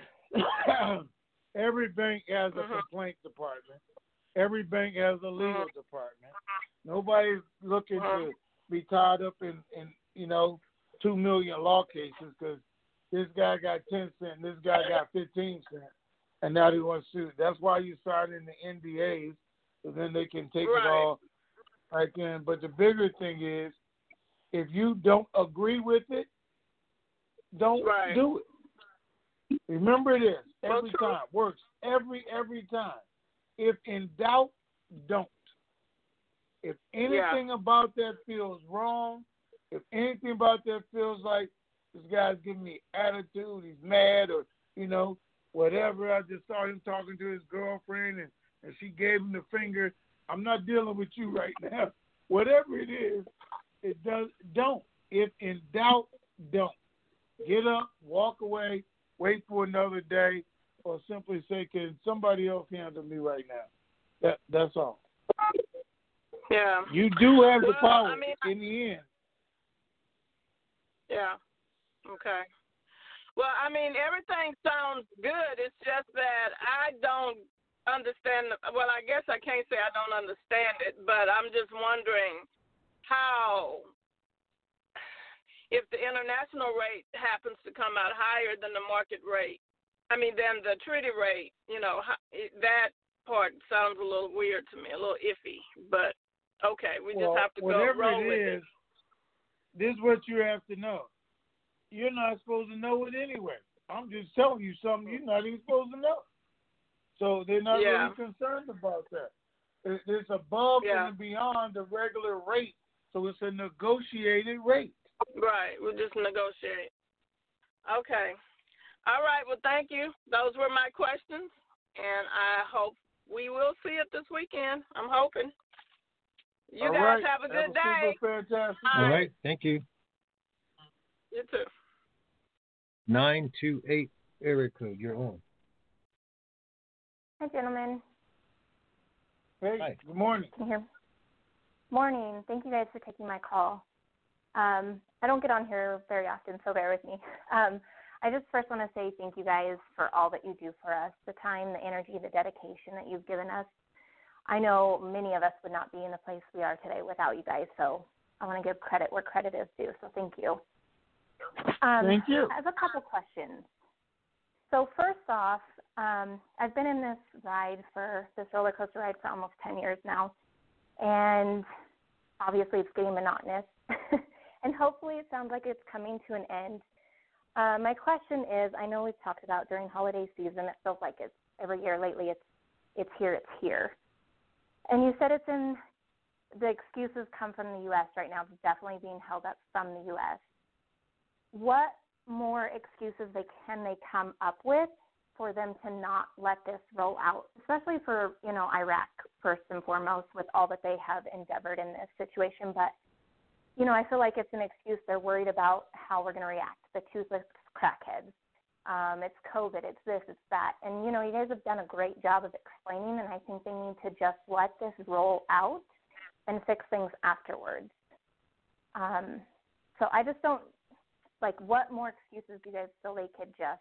every bank has a mm-hmm. complaint department. Every bank has a legal mm-hmm. department. Nobody's looking mm-hmm. to be tied up in, in, you know, two million law cases because this guy got ten cents, this guy got fifteen cents, and now they want to sue. That's why you sign in the N D As, so then they can take right. it all right in. But the bigger thing is, if you don't agree with it, don't right. do it. Remember this, every well, time. Works every, every time. If in doubt, don't. If anything yeah. about that feels wrong, if anything about that feels like this guy's giving me attitude, he's mad, or, you know, whatever. I just saw him talking to his girlfriend, and, and she gave him the finger. I'm not dealing with you right now. Whatever it is, it does. Don't. If in doubt, don't. Get up, walk away, wait for another day, or simply say, "Can somebody else handle me right now?" That that's all. Yeah. You do have the Well, power I mean, in the end. Yeah. Okay. Well, I mean, everything sounds good. It's just that I don't understand. Well, I guess I can't say I don't understand it, but I'm just wondering how, if the international rate happens to come out higher than the market rate, I mean, than the treaty rate, you know, that part sounds a little weird to me, a little iffy. But, okay, we well, just have to go roll it with is, it. This is what you have to know. You're not supposed to know it anyway. I'm just telling you something you're not even supposed to know. So they're not Yeah. really concerned about that. It- It's above Yeah. and beyond the regular rate, so it's a negotiated rate. Right. We'll just negotiate. Okay. All right. Well, thank you. Those were my questions, and I hope we will see it this weekend. I'm hoping. You All guys right. have a good have a day. Super fantastic All day. right. Thank you. You too. nine two eight area code. You're on. Hi, gentlemen. Hey, Hi. good morning. Can you hear me? Morning. Thank you guys for taking my call. Um, I don't get on here very often, so bear with me. Um, I just first want to say thank you guys for all that you do for us, the time, the energy, the dedication that you've given us. I know many of us would not be in the place we are today without you guys, so I want to give credit where credit is due, so thank you. Um, Thank you. I have a couple questions. So first off, um, I've been in this ride for, this roller coaster ride for almost ten years now, and obviously it's getting monotonous, and hopefully it sounds like it's coming to an end. Uh, my question is, I know we've talked about during holiday season, it feels like it's every year lately, it's it's here, it's here. And you said it's in, the excuses come from the U S right now, it's definitely being held up from the U S. What more excuses they can they come up with for them to not let this roll out, especially for, you know, Iraq first and foremost with all that they have endeavored in this situation. But, you know, I feel like it's an excuse. They're worried about how we're going to react, the toothless crackheads. Um, it's COVID, it's this, it's that. And, you know, you guys have done a great job of explaining, and I think they need to just let this roll out and fix things afterwards. Um, so I just don't, like, what more excuses do you guys feel they could just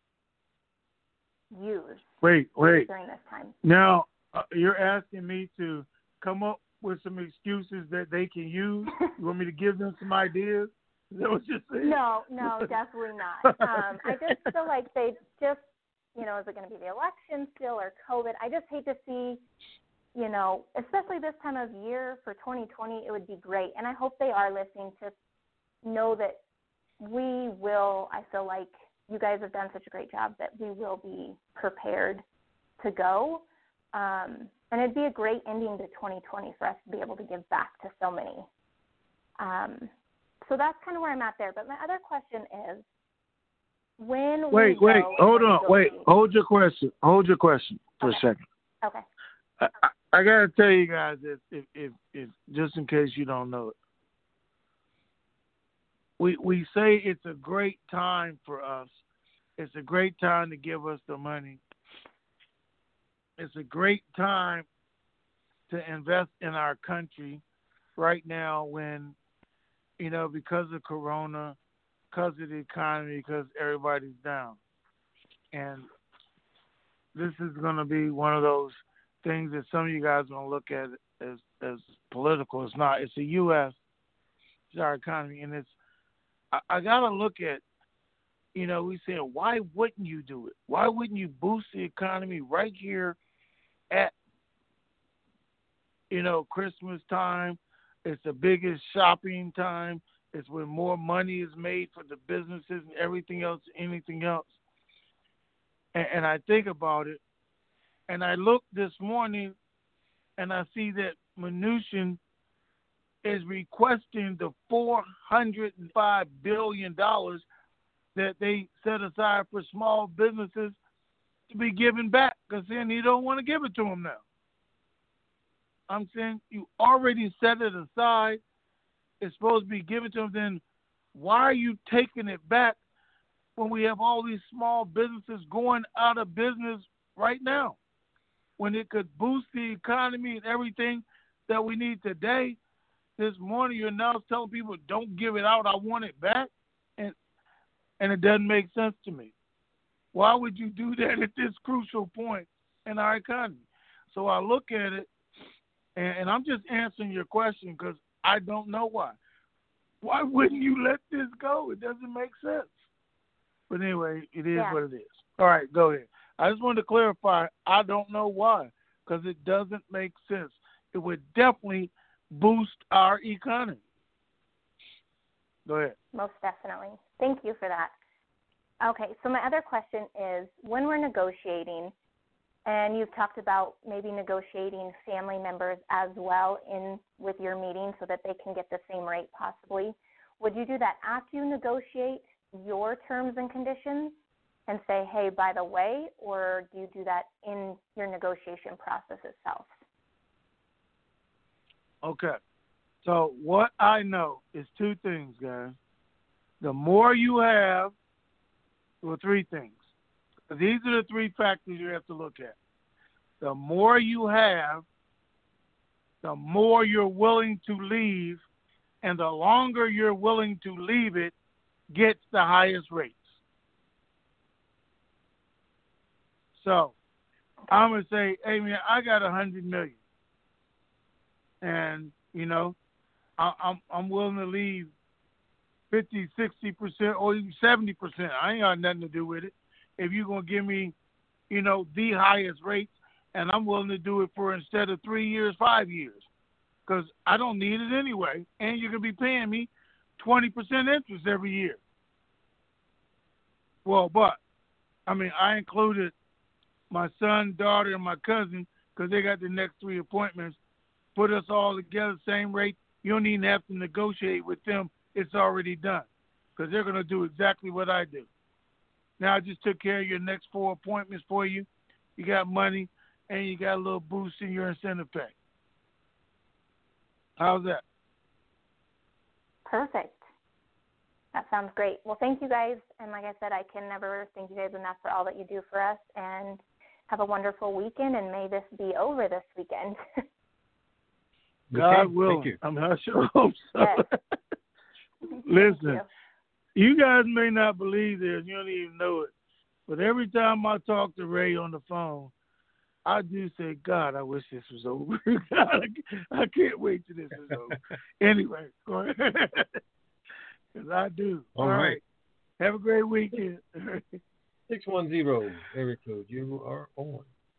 use Wait, wait. during this time? Now, uh, you're asking me to come up with some excuses that they can use? You want me to give them some ideas? Is that what you're saying? No, no, definitely not. Um, I just feel like they just, you know, is it going to be the election still or COVID? I just hate to see, you know, especially this time of year for twenty twenty, it would be great. And I hope they are listening to know that we will, I feel like you guys have done such a great job that we will be prepared to go. Um, and it'd be a great ending to twenty twenty for us to be able to give back to so many. Um, so that's kind of where I'm at there. But my other question is, when Wait, we wait, go hold on, wait, negotiate- hold your question, hold your question for Okay. a second. Okay. I, I, I got to tell you guys, if, if, if, if, just in case you don't know it, we we say it's a great time for us. It's a great time to give us the money. It's a great time to invest in our country right now when, you know, because of Corona, because of the economy, because everybody's down. And this is going to be one of those things that some of you guys are going to look at as, as political. It's not. It's the U S. It's our economy. And it's, I, I got to look at, you know, we said, why wouldn't you do it? Why wouldn't you boost the economy right here at, you know, Christmas time? It's the biggest shopping time. It's when more money is made for the businesses and everything else, anything else. And, and I think about it, and I look this morning, and I see that Mnuchin is requesting the four hundred five billion dollars that they set aside for small businesses to be given back, because then he don't want to give it to them now. I'm saying you already set it aside. It's supposed to be given to them. Then why are you taking it back when we have all these small businesses going out of business right now? When it could boost the economy and everything that we need today. This morning you're now telling people, don't give it out, I want it back. And and it doesn't make sense to me. Why would you do that at this crucial point in our economy? So I look at it, and, and I'm just answering your question because I don't know why. Why wouldn't you let this go? It doesn't make sense. But anyway, it is yeah. what it is. All right, go ahead. I just wanted to clarify, I don't know why, because it doesn't make sense. It would definitely boost our economy. Go ahead. Most definitely. Thank you for that. Okay, so my other question is, when we're negotiating, and you've talked about maybe negotiating family members as well in with your meeting so that they can get the same rate possibly, would you do that after you negotiate your terms and conditions and say, hey, by the way, or do you do that in your negotiation process itself? Okay. So what I know is two things, guys. The more you have, well, three things. These are the three factors you have to look at. The more you have, the more you're willing to leave, and the longer you're willing to leave it gets the highest rates. So I'm going to say, hey, man, I got one hundred million dollars. And, you know, I, I'm I'm willing to leave fifty, sixty percent or even seventy percent. I ain't got nothing to do with it. If you're going to give me, you know, the highest rates, and I'm willing to do it for instead of three years, five years, because I don't need it anyway. And you're going to be paying me twenty percent interest every year. Well, but, I mean, I included my son, daughter, and my cousin because they got the next three appointments. Put us all together, same rate. You don't even have to negotiate with them. It's already done because they're going to do exactly what I do. Now I just took care of your next four appointments for you. You got money, and you got a little boost in your incentive pay. How's that? Perfect. That sounds great. Well, thank you guys. And like I said, I can never thank you guys enough for all that you do for us. And have a wonderful weekend, and may this be over this weekend. God willing. I mean, I sure hope so. Yes. Listen, you. you guys may not believe this. You don't even know it. But every time I talk to Ray on the phone, I do say, God, I wish this was over. God, I can't wait till this is over. Anyway, go ahead. Because I do. All, All right. right. Have a great weekend. six one zero, area code. You are on.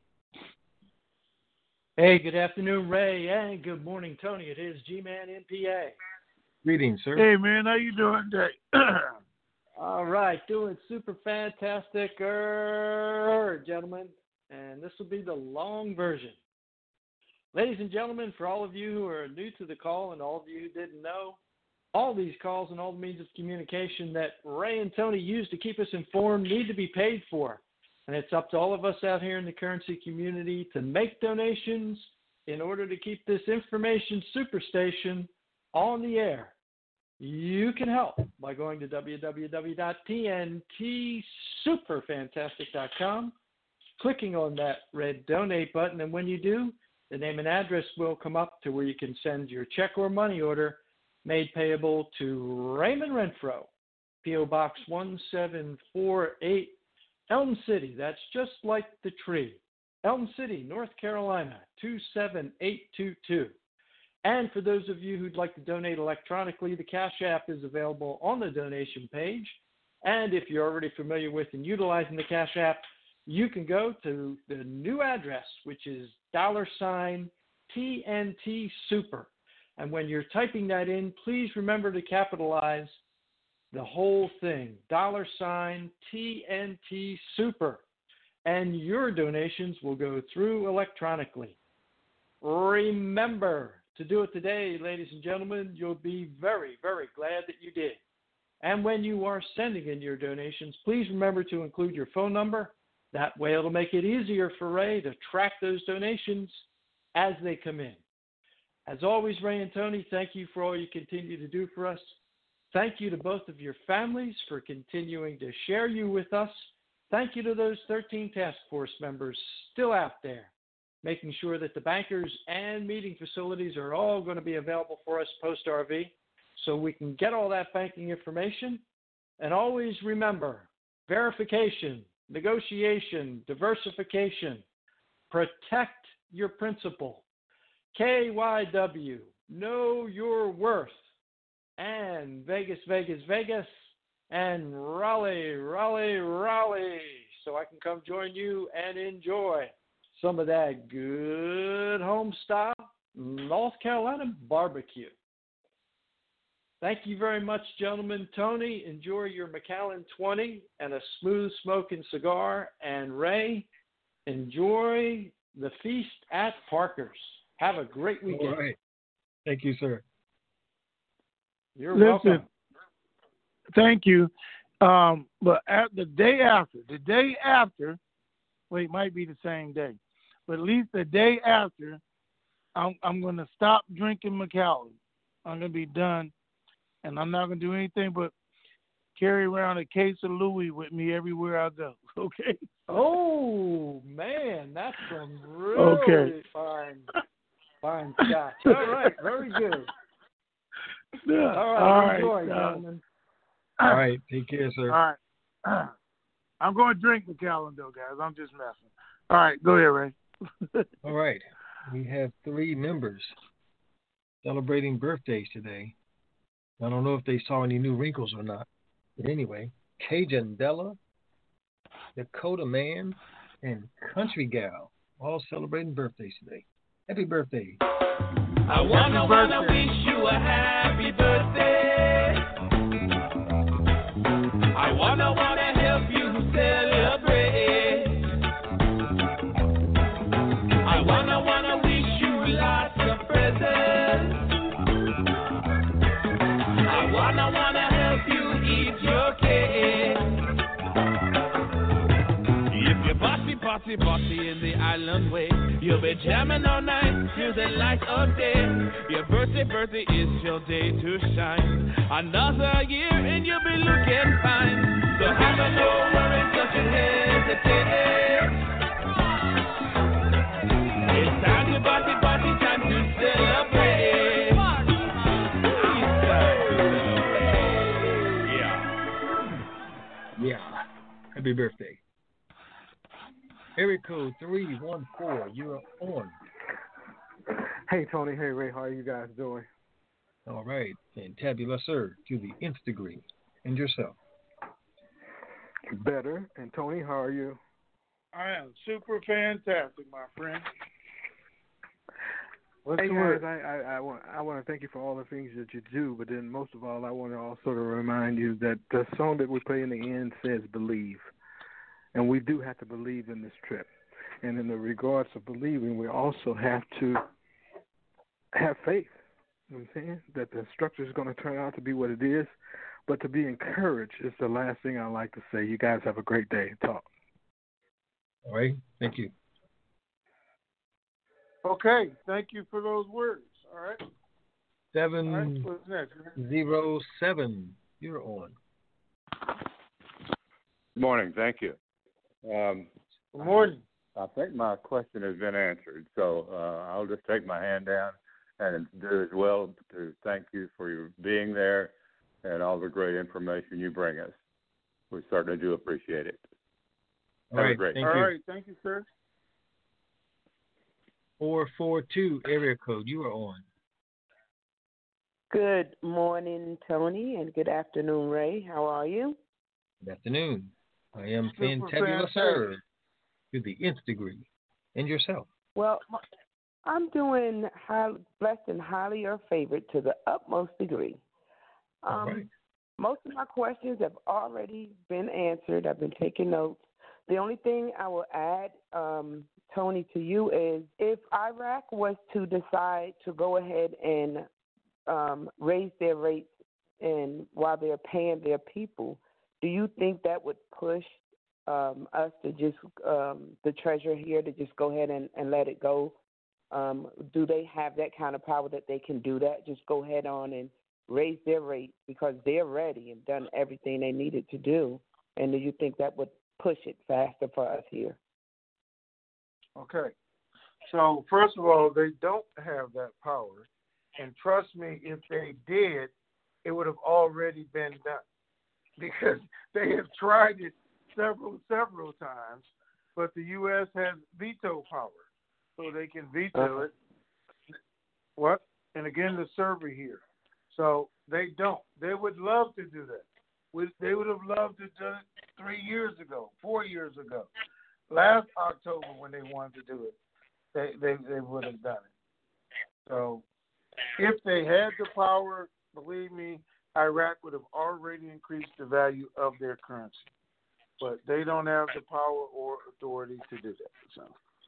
Hey, good afternoon, Ray, and good morning, Tony. It is G-Man N P A. Greetings, sir. Hey, man, how you doing today? All right, doing super fantastic, er, gentlemen, and this will be the long version. Ladies and gentlemen, for all of you who are new to the call and all of you who didn't know, all these calls and all the means of communication that Ray and Tony use to keep us informed need to be paid for. And it's up to all of us out here in the currency community to make donations in order to keep this information superstation on the air. You can help by going to w w w dot t n t super fantastic dot com, clicking on that red donate button, and when you do, the name and address will come up to where you can send your check or money order made payable to Raymond Renfro, P O Box one seven four eight, Elm City. That's just like the tree. Elm City, North Carolina, two seven eight two two. And for those of you who'd like to donate electronically, the Cash App is available on the donation page. And if you're already familiar with and utilizing the Cash App, you can go to the new address, which is dollar sign T N T Super. And when you're typing that in, please remember to capitalize the whole thing, dollar sign T N T Super. And your donations will go through electronically. Remember to do it today, ladies and gentlemen. You'll be very, very glad that you did. And when you are sending in your donations, please remember to include your phone number. That way it'll make it easier for Ray to track those donations as they come in. As always, Ray and Tony, thank you for all you continue to do for us. Thank you to both of your families for continuing to share you with us. Thank you to those thirteen task force members still out there, making sure that the bankers and meeting facilities are all going to be available for us post-R V so we can get all that banking information. And always remember, verification, negotiation, diversification, protect your principal. K Y W, know your worth. And Vegas, Vegas, Vegas, and Raleigh, Raleigh, Raleigh, so I can come join you and enjoy some of that good home style North Carolina barbecue. Thank you very much, gentlemen. Tony, enjoy your Macallan twenty and a smooth smoking cigar. And Ray, enjoy the feast at Parker's. Have a great weekend. All right. Thank you, sir. You're Listen, welcome. Thank you. Um, but at the day after, the day after, well, it might be the same day, but at least the day after, I'm, I'm going to stop drinking Macallan. I'm going to be done, and I'm not going to do anything but carry around a case of Louis with me everywhere I go. Okay? Oh, man, that's some really Okay. fine, fine scotch. All right, very good. Yeah. All right, All right, enjoy, uh, gentlemen. All right. Take care, sir. All right. I'm going to drink Macallan, though, guys. I'm just messing. All right, go ahead, Ray. All right. We have three members celebrating birthdays today. I don't know if they saw any new wrinkles or not. But anyway, Cajun Della, Dakota Man, and Country Gal all celebrating birthdays today. Happy birthday. I wanna, wanna wish you a happy birthday. I wanna, wanna help you celebrate. I wanna, wanna wish you lots of presents. I wanna, wanna help you eat your cake. If you party, party, party in the island way, you'll be jamming all night till the light of day. Your birthday, birthday is your day to shine. Another year and you'll be looking fine. So have a no worries, don't you hesitate. It's time to party, party, time to celebrate. It's time to celebrate. Yeah. Yeah. Happy birthday. Area code three one four, you're on. Hey, Tony. Hey, Ray. How are you guys doing? All right. And tabula sir to the nth degree. And yourself. Better. And Tony, how are you? I am super fantastic, my friend. What's hey, the guys, word? I, I, I, want, I want to thank you for all the things that you do, but then most of all, I want to also to remind you that the song that we play in the end says believe. And we do have to believe in this trip. And in the regards of believing, we also have to have faith. You know what I'm saying? That the structure is going to turn out to be what it is. But to be encouraged is the last thing I like to say. You guys have a great day. Talk. All right. Thank you. Okay. Thank you for those words. All right. Seven All right. What's next? zero seven. You're on. Good morning. Thank you. Um, Good morning. I think my question has been answered, so uh, I'll just take my hand down and do as well to thank you for your being there and all the great information you bring us. We certainly do appreciate it. All Have right. a great Thank All you. right. Thank you, sir. four four two area code. You are on. Good morning, Tony, and good afternoon, Ray. How are you? Good afternoon. I am Super fantabulous fantastic. to the nth degree. And yourself? Well, I'm doing high, blessed and highly your favorite to the utmost degree. Um, All right. Most of my questions have already been answered. I've been taking notes. The only thing I will add, um, Tony, to you is if Iraq was to decide to go ahead and um, raise their rates and while they're paying their people, do you think that would push um, us to just, um, the treasurer here, to just go ahead and, and let it go Um, do they have that kind of power that they can do that? Just go head on and raise their rate because they're ready and done everything they needed to do. And do you think that would push it faster for us here? Okay. So, first of all, they don't have that power. And trust me, if they did, it would have already been done. Because they have tried it several, several times, but the U S has veto power. So they can veto uh-huh. it. What? And again, the server here. So they don't. They would love to do that. They would have loved to do it three years ago, four years ago. Last October when they wanted to do it, they, they, they would have done it. So if they had the power, believe me, Iraq would have already increased the value of their currency. But they don't have the power or authority to do that. So.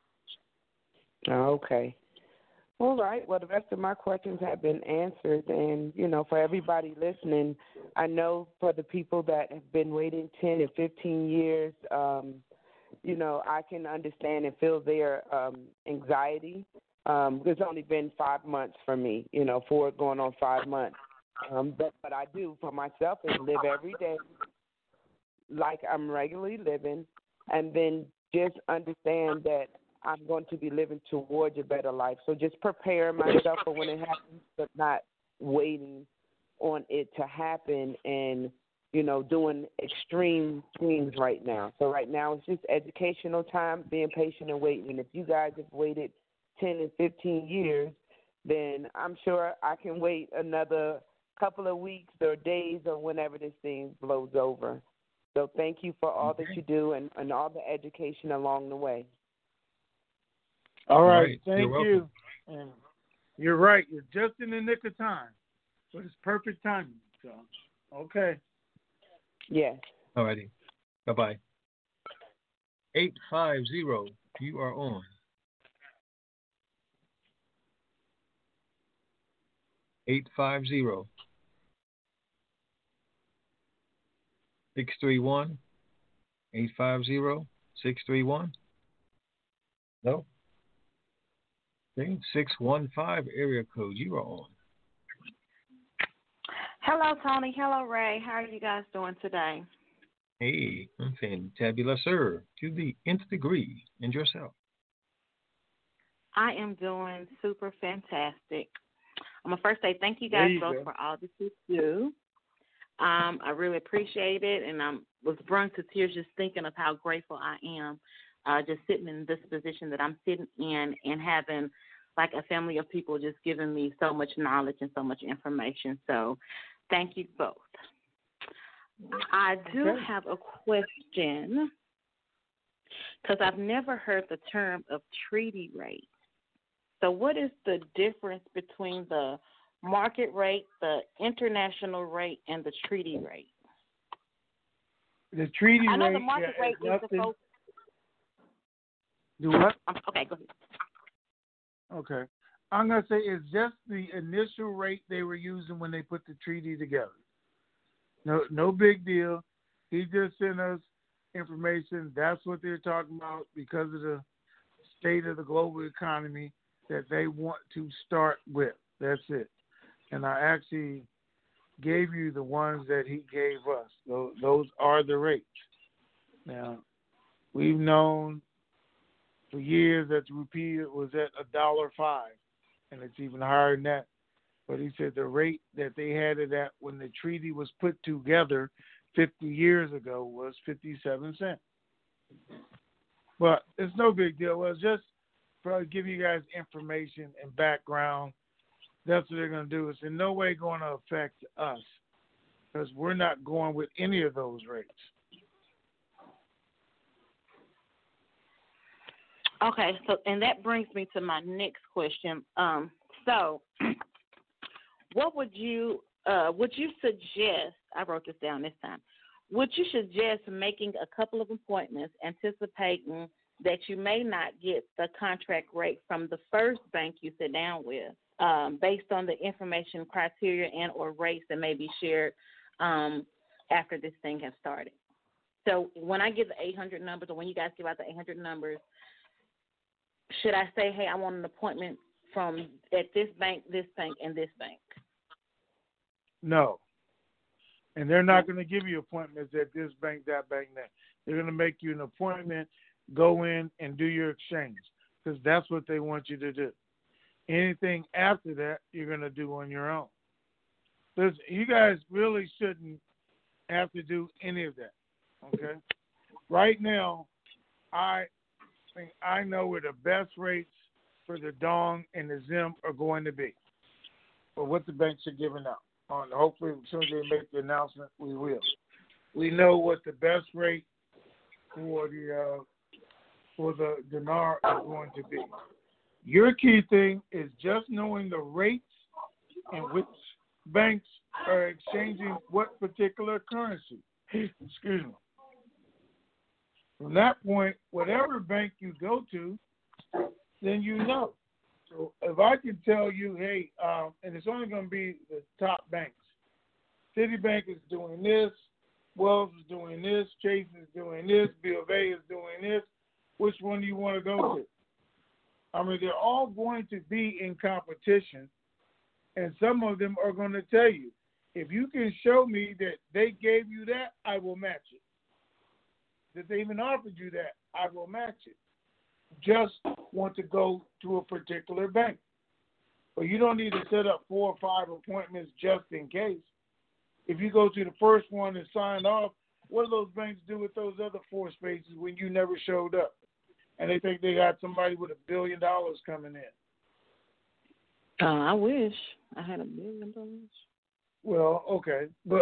Okay. All right. Well, the rest of my questions have been answered. And, you know, for everybody listening, I know for the people that have been waiting ten and fifteen years, um, you know, I can understand and feel their um, anxiety. Um, it's only been five months for me, you know, four going on five months. Um, but what I do for myself is live every day like I'm regularly living, and then just understand that I'm going to be living towards a better life. So just prepare myself for when it happens, but not waiting on it to happen and, you know, doing extreme things right now. So right now it's just educational time, being patient and waiting. And if you guys have waited ten and fifteen years, then I'm sure I can wait another couple of weeks or days or whenever this thing blows over. So thank you for all that you do and, and all the education along the way. All right, all right. Thank you're you. And you're right. You're just in the nick of time, but it's perfect timing. So, okay. Yes. All righty. Bye-bye. eight five zero, you are on. eight five zero, six three one, eight five zero, six three one. No? Okay, six one five area code, you are on. Hello, Tony. Hello, Ray. How are you guys doing today? Hey, I'm fantabulous, sir, to the nth degree. And yourself? I am doing super fantastic. I'm going to first say thank you guys you both go. for all that you do. Um, I really appreciate it, and I was brought to tears just thinking of how grateful I am uh, just sitting in this position that I'm sitting in and having like a family of people just giving me so much knowledge and so much information. So thank you both. I do okay. have a question because I've never heard the term of treaty rate. So what is the difference between the market rate, the international rate, and the treaty rate? The treaty I know rate, the market yeah, rate is nothing. supposed Do what? Okay, go ahead. Okay. I'm going to say it's just the initial rate they were using when they put the treaty together. No no big deal. He just sent us information. That's what they're talking about because of the state of the global economy that they want to start with. That's it. And I actually gave you the ones that he gave us. Those, those are the rates. Now, we've known for years that the rupee was at a dollar five, and it's even higher than that. But he said the rate that they had it at when the treaty was put together fifty years ago was fifty-seven cents. But it's no big deal. Well, just for give you guys information and background, that's what they're going to do. It's in no way going to affect us because we're not going with any of those rates. Okay, so and that brings me to my next question. Um, so, what would you uh, would you suggest? I wrote this down this time. Would you suggest making a couple of appointments, anticipating that you may not get the contract rate from the first bank you sit down with, um, based on the information, criteria, and or rates that may be shared um, after this thing has started? So, when I give the eight hundred numbers, or when you guys give out the eight hundred numbers, should I say, hey, I want an appointment from at this bank, this bank, and this bank? No. And they're not going to give you appointments at this bank, that bank, that. They're going to make you an appointment, go in and do your exchange because that's what they want you to do. Anything after that, you're going to do on your own. Listen, you guys really shouldn't have to do any of that, okay? Right now, I think I know where the best rates for the Dong and the Zim are going to be, or what the banks are giving out. On hopefully, as soon as they make the announcement, we will. We know what the best rate for the uh, for the dinar is going to be. Your key thing is just knowing the rates and which banks are exchanging what particular currency. Excuse me. From that point, whatever bank you go to, then you know. So if I can tell you, hey, um, and it's only going to be the top banks. Citibank is doing this, Wells is doing this, Chase is doing this, B of A is doing this. Which one do you want to go to? I mean, they're all going to be in competition, and some of them are going to tell you, if you can show me that they gave you that, I will match it. That they even offered you that, I will match it. Just want to go to a particular bank. But you don't need to set up four or five appointments just in case. If you go to the first one and sign off, what do those banks do with those other four spaces when you never showed up? And they think they got somebody with a billion dollars coming in. Uh, I wish I had a billion dollars. Well, okay. But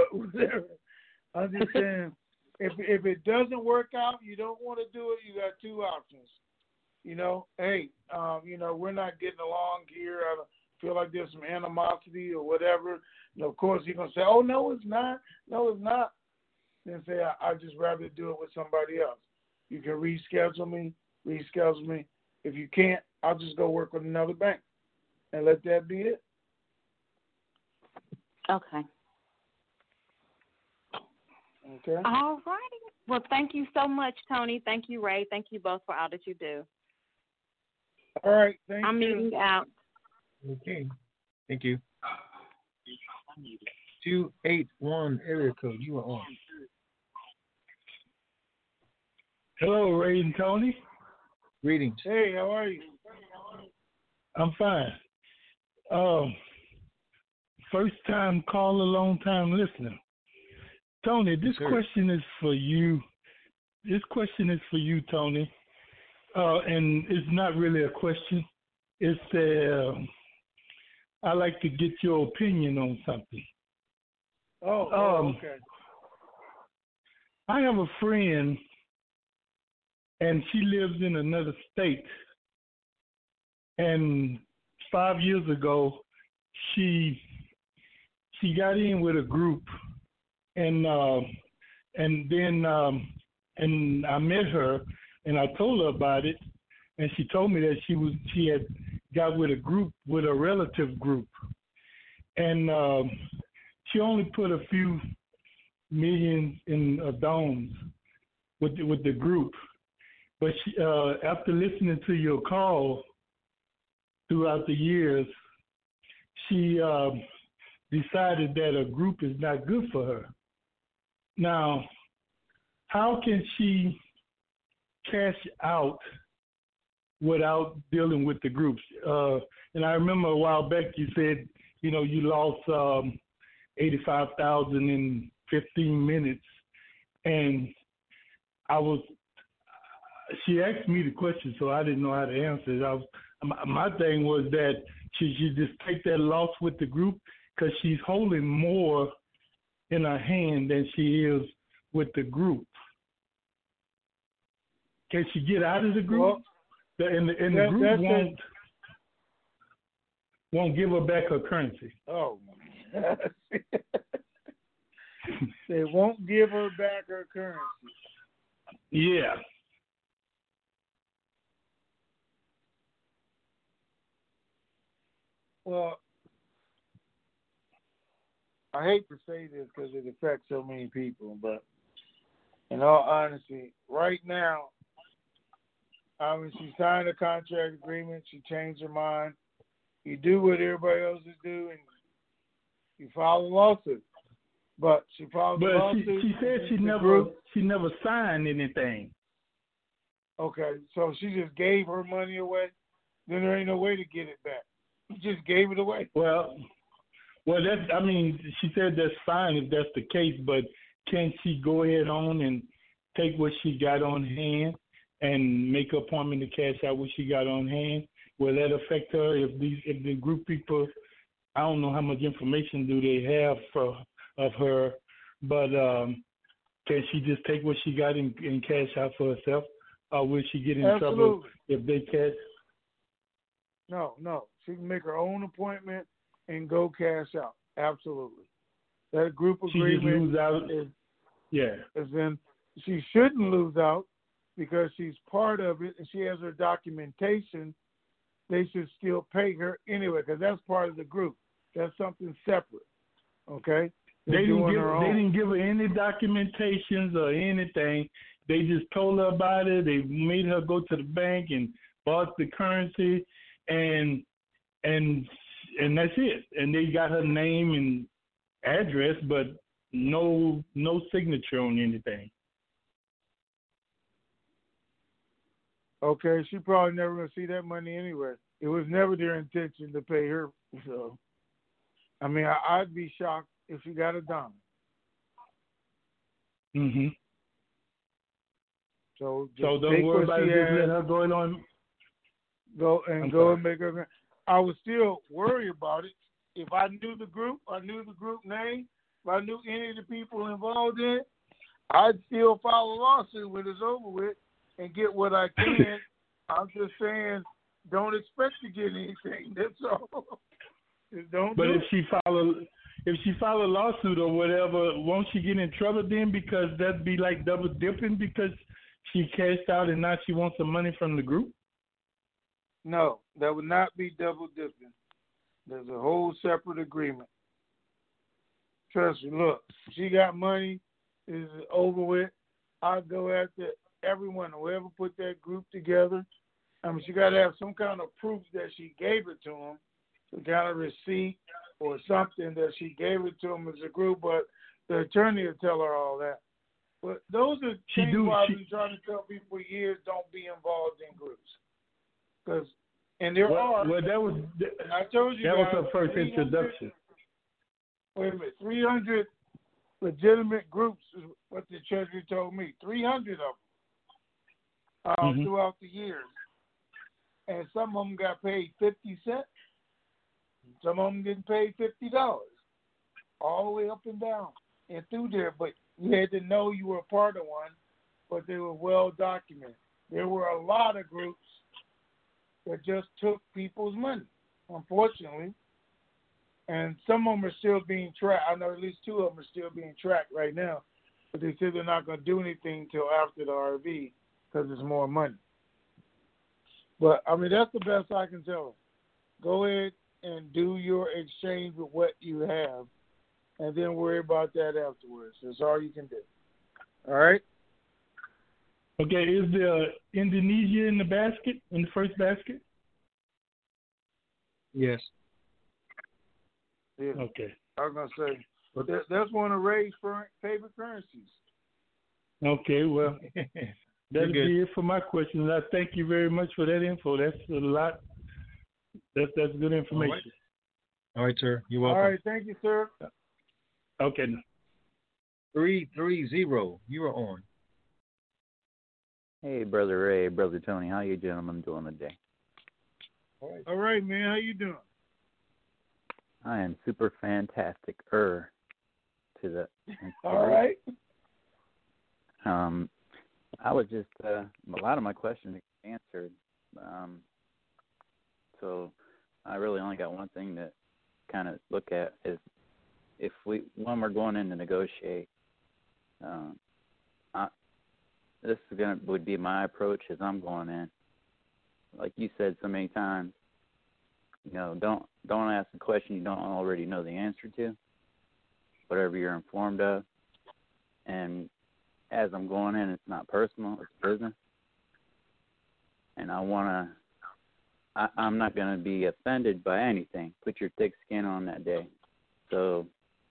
I'm just saying, if, if it doesn't work out, you don't want to do it, you got two options. You know, hey, um, you know, we're not getting along here. I don't feel like there's some animosity or whatever. And of course, you're going to say, oh, no, it's not. No, it's not. Then say, I, I'd just rather do it with somebody else. You can reschedule me, reschedule me. If you can't, I'll just go work with another bank and let that be it. Okay. Okay. All righty. Well, thank you so much, Tony. Thank you, Ray. Thank you both for all that you do. All right. Thank I'm you. meeting out. Okay. Thank you. two eight one area code. You are on. Hello, Ray and Tony. Greetings. Hey, how are you? I'm fine. Um, first time caller, long time listener. Tony, this Sure. question is for you. This question is for you, Tony. Uh, and it's not really a question. It's a, uh, I like to get your opinion on something. Oh, oh um, okay. I have a friend, and she lives in another state. And five years ago, she she got in with a group, and uh, and then um, and I met her, and I told her about it, and she told me that she was she had got with a group with a relative group, and um, she only put a few million in uh, domes with the, with the group, but she, uh, after listening to your call throughout the years, she uh, decided that a group is not good for her. Now, how can she cash out without dealing with the groups? Uh, and I remember a while back you said, you know, you lost um, eighty-five thousand in fifteen minutes, and I was. She asked me the question, so I didn't know how to answer it. I was, my, my thing was that she should just take that loss with the group because she's holding more in her hand than she is with the group. Can she get out of the group? Well, the, and the, and the that, group won't it. won't give her back her currency. Oh, they won't give her back her currency. Yeah. Well, I hate to say this because it affects so many people, but in all honesty, right now, I mean, she signed a contract agreement. She changed her mind. You do what everybody else is doing. You file a lawsuit. But she filed but a lawsuit. She, she said she never group. she never signed anything. Okay, so she just gave her money away. Then there ain't no way to get it back. You just gave it away. Well, well, that's. I mean, she said that's fine if that's the case. But can she go ahead on and take what she got on hand and make an appointment to cash out what she got on hand? Will that affect her if these if the group people? I don't know how much information do they have for of her, but um, can she just take what she got and, and cash out for herself, or will she get in Absolutely. trouble if they cash? No, no. She can make her own appointment and go cash out. Absolutely. That group She agreement just lose out. is, Yeah. is in. She shouldn't lose out because she's part of it and she has her documentation. They should still pay her anyway because that's part of the group. That's something separate. Okay? They didn't give they didn't give her any documentations or anything. They just told her about it. They made her go to the bank and bought the currency, and and and that's it. And they got her name and address, but no no signature on anything. Okay, she probably never gonna see that money anyway. It was never their intention to pay her. So, I mean, I, I'd be shocked if she got a dime. Mhm. So, just so don't take worry what about she it. Just has, let her go on. Go and I'm go sorry. and make her. I would still worry about it if I knew the group. I knew the group name. If I knew any of the people involved in it, I'd still file a lawsuit when it's over with and get what I can. I'm just saying, don't expect to get anything. That's all. Just don't. But do if it. she file if she file a lawsuit or whatever, won't she get in trouble then? Because that'd be like double dipping because she cashed out and now she wants some money from the group. No, that would not be double dipping. There's a whole separate agreement. Trust me, look, she got money, is over with. I'll go after everyone, whoever put that group together. I mean, she got to have some kind of proof that she gave it to them, some kind of receipt or something that she gave it to them as a group, but the attorney will tell her all that. But those are She things do- where I've she- been trying to tell people for years, don't be involved in groups. Cause, and there well, are. Well, that was and I told you that was guys, her first three hundred introduction. Wait a minute, three hundred legitimate groups is what the Treasury told me. three hundred of them uh, Mhm. throughout the years. And some of them got paid fifty cents. Some of them getting paid fifty dollars. All the way up and down and through there. But you had to know you were a part of one, but they were well documented. There were a lot of groups that just took people's money, unfortunately. And some of them are still being tracked. I know at least two of them are still being tracked right now. But they said they're not going to do anything until after the R V because it's more money. But, I mean, that's the best I can tell them. Go ahead and do your exchange with what you have and then worry about that afterwards. That's all you can do. All right? Okay, is there Indonesia in the basket, in the first basket? Yes. Yeah. Okay. I was going to say, but that, that's one of Ray's favorite currencies. Okay, well, that'll good. be it for my questions. I thank you very much for that info. That's a lot. That's that's good information. All right, All right sir. You're welcome. All right, thank you, sir. Okay. Three three zero. You are on. Hey, Brother Ray, Brother Tony, how you gentlemen doing today? All right. All right, man. How you doing? I am super fantastic. Er, to the. All right. Um, I was just uh, a lot of my questions answered. Um, so I really only got one thing to kind of look at is if we when we're going in to negotiate. Um, I, this is gonna would be my approach as I'm going in. Like you said so many times, you know, don't don't ask a question you don't already know the answer to. Whatever you're informed of, and as I'm going in, it's not personal, it's business. and I want to. I, I'm not going to be offended by anything. Put your thick skin on that day. So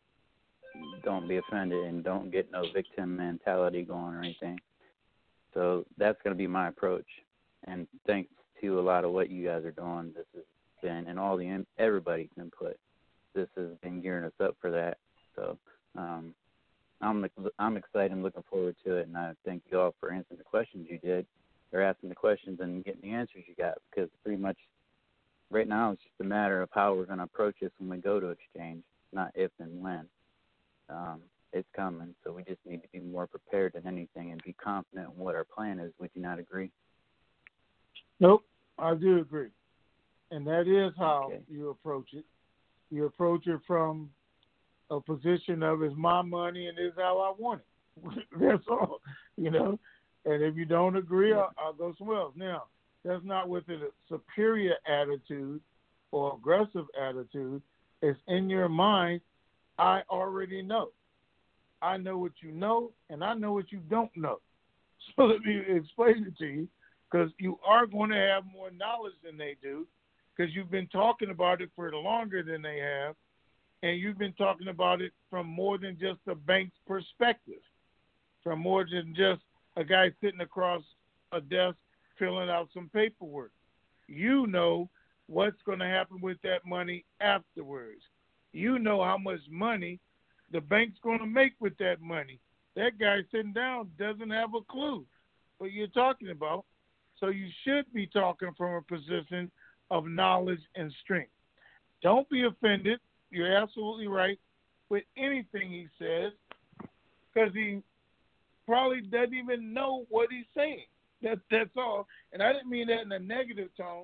don't be offended and don't get no victim mentality going or anything. So that's going to be my approach. And thanks to a lot of what you guys are doing, this has been, and all the everybody's input, this has been gearing us up for that. So um, I'm I'm excited and looking forward to it. And I thank you all for answering the questions you did. They're asking the questions and getting the answers you got, because pretty much right now it's just a matter of how we're going to approach this when we go to exchange, not if and when. Um, it's coming, so we just need to be more prepared than anything and be confident in what our plan is. Would you not agree? Nope, I do agree. And that is how okay. you approach it. You approach it from a position of, it's my money and it's how I want it. That's all, you know. And if you don't agree, I'll, I'll go somewhere else. Now, that's not with a superior attitude or aggressive attitude. It's in your mind, I already know. I know what you know, and I know what you don't know. So let me explain it to you, because you are going to have more knowledge than they do, because you've been talking about it for longer than they have, and you've been talking about it from more than just the bank's perspective, from more than just a guy sitting across a desk filling out some paperwork. You know what's going to happen with that money afterwards. You know how much money the bank's going to make with that money. That guy sitting down doesn't have a clue what you're talking about. So you should be talking from a position of knowledge and strength. Don't be offended. You're absolutely right with anything he says, because he probably doesn't even know what he's saying. That, that's all. And I didn't mean that in a negative tone,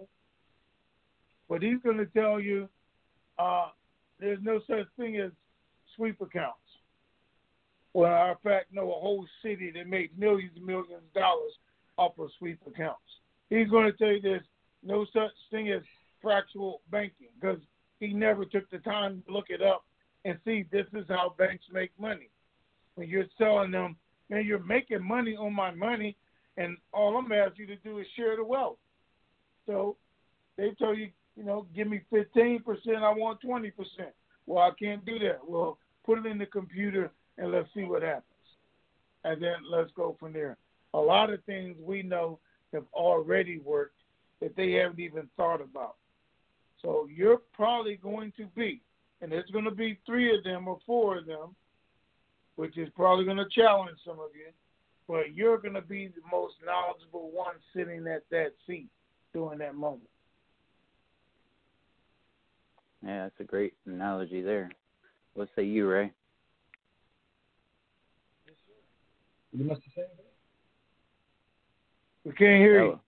but he's going to tell you uh, there's no such thing as sweep accounts. Well, I, in fact, know a whole city that makes millions and millions of dollars off of sweep accounts. He's going to tell you there's no such thing as fractional banking, because he never took the time to look it up and see this is how banks make money. When you're telling them, man, you're making money on my money, and all I'm asking you to do is share the wealth. So they tell you, you know, give me fifteen percent, I want twenty percent. Well, I can't do that. Well, put it in the computer and let's see what happens. And then let's go from there. A lot of things we know have already worked that they haven't even thought about. So you're probably going to be, and there's going to be three of them or four of them, which is probably going to challenge some of you, but you're going to be the most knowledgeable one sitting at that seat during that moment. Yeah, that's a great analogy there. What say you, Ray? You must have said that. We can't hear you.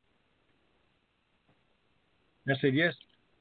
I said yes.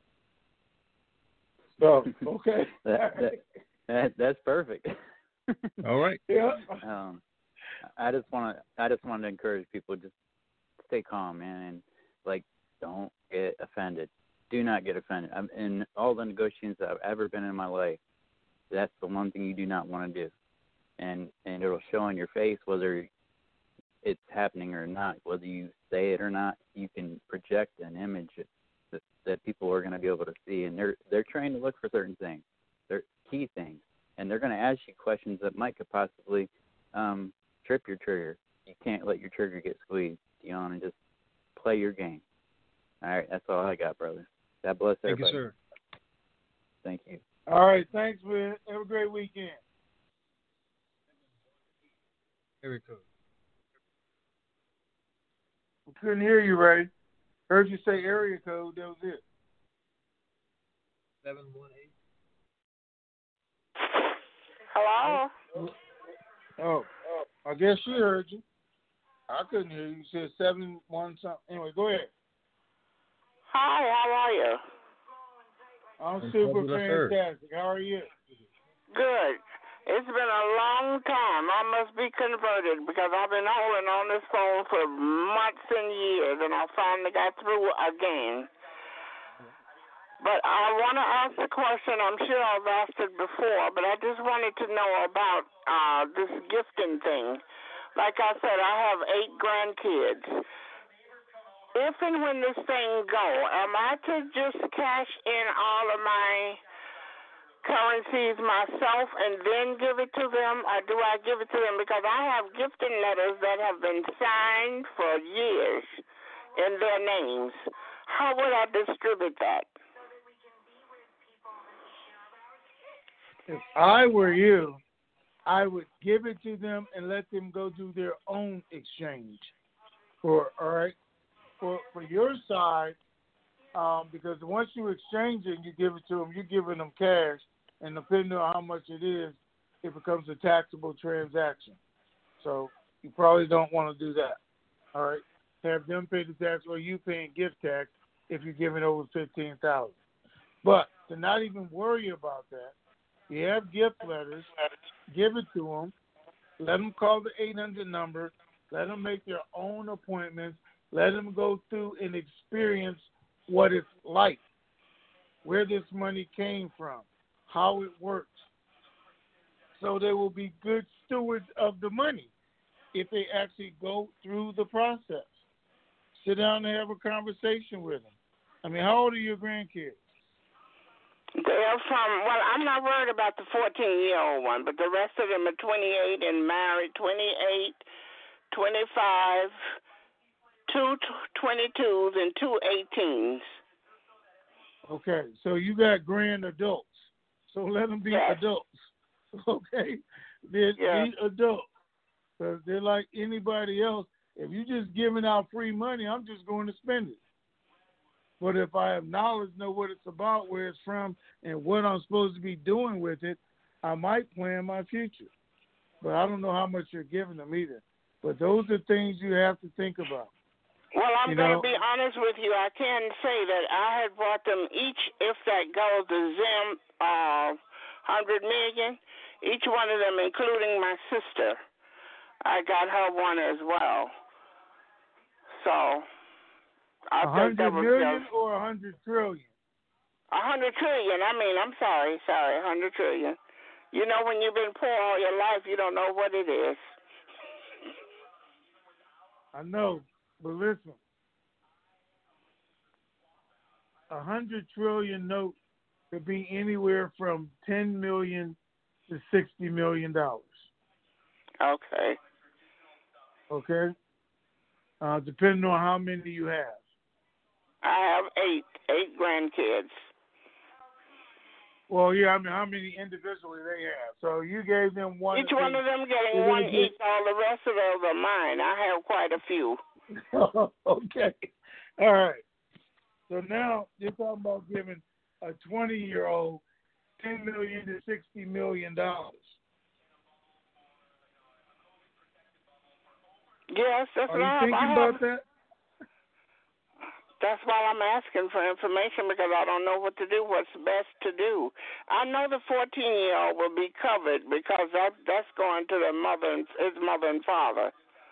Oh, okay. that, that, that, that's perfect. All right. Yeah. Um, I just want to. I just want to encourage people, just stay calm, man, and like, don't get offended. Do not get offended. I'm, in all the negotiations that I've ever been in my life, that's the one thing you do not want to do, and and it'll show on your face whether it's happening or not, whether you say it or not. You can project an image that, that people are going to be able to see, and they're they're trying to look for certain things, they're key things, and they're going to ask you questions that might could possibly um, trip your trigger. You can't let your trigger get squeezed, you know, and just play your game. All right, that's all I got, brother. God bless everybody. Thank you, sir. Thank you. All right, thanks, man. Have a great weekend. Very cool. We couldn't hear you, Ray. Heard you say area code. That was it. Seven one eight. Hello. Oh, I guess she heard you. I couldn't hear you. You said seven one something. Anyway, go ahead. Hi, how are you? I'm super fantastic. How are you? Good. It's been a long time. I must be converted because I've been holding on this phone for months and years, and I finally got through again. But I want to ask the question. I'm sure I've asked it before, but I just wanted to know about uh, this gifting thing. Like I said, I have eight grandkids. if and when this thing go, am I to just cash in all of my currencies myself and then give it to them, or do I give it to them? Because I have gifting letters that have been signed for years in their names. How would I distribute that? If I were you, I would give it to them and let them go do their own exchange. For all right, for for your side, um, because once you exchange it and you give it to them, you're giving them cash, and depending on how much it is, it becomes a taxable transaction. So you probably don't want to do that. All right, have them pay the tax, or you paying gift tax if you're giving over fifteen thousand. But to not even worry about that, you have gift letters. Give it to them. Let them call the eight hundred number. Let them make their own appointments. Let them go through and experience what it's like, where this money came from, how it works. So they will be good stewards of the money if they actually go through the process. Sit down and have a conversation with them. I mean, how old are your grandkids? They're from, well, I'm not worried about the fourteen-year-old one, but the rest of them are twenty-eight and married, twenty-eight, twenty-five, two twenty-twos, and two eighteens. Okay, so you got grand adults. So let them be yes. adults. Okay? They're, yes. they're adults. Because they're like anybody else. If you're just giving out free money, I'm just going to spend it. But if I have knowledge, know what it's about, where it's from, and what I'm supposed to be doing with it, I might plan my future. But I don't know how much you're giving them either. But those are things you have to think about. Well, I'm you going know? to be honest with you. I can say that I had bought them each, if that goes, the Zim uh, one hundred million, each one of them, including my sister. I got her one as well. So I A think that hundred was million just or a hundred trillion? a hundred trillion. I mean, I'm sorry, sorry, a hundred trillion. You know, when you've been poor all your life, you don't know what it is. I know, but listen, a hundred trillion note could be anywhere from ten million to sixty million dollars. Okay. Okay. Uh, depending on how many you have. I have eight, eight grandkids. Well, yeah, I mean, how many individually they have? So you gave them one. Each one of them getting one each. All the rest of those are mine. I have quite a few. Okay. All right. So now you're talking about giving a twenty-year-old ten million to sixty million dollars. Yes, that's Are what you I, thinking I have. about that? That's why I'm asking for information, because I don't know what to do, what's best to do. I know the fourteen-year-old will be covered because that that's going to the mother and his mother and father.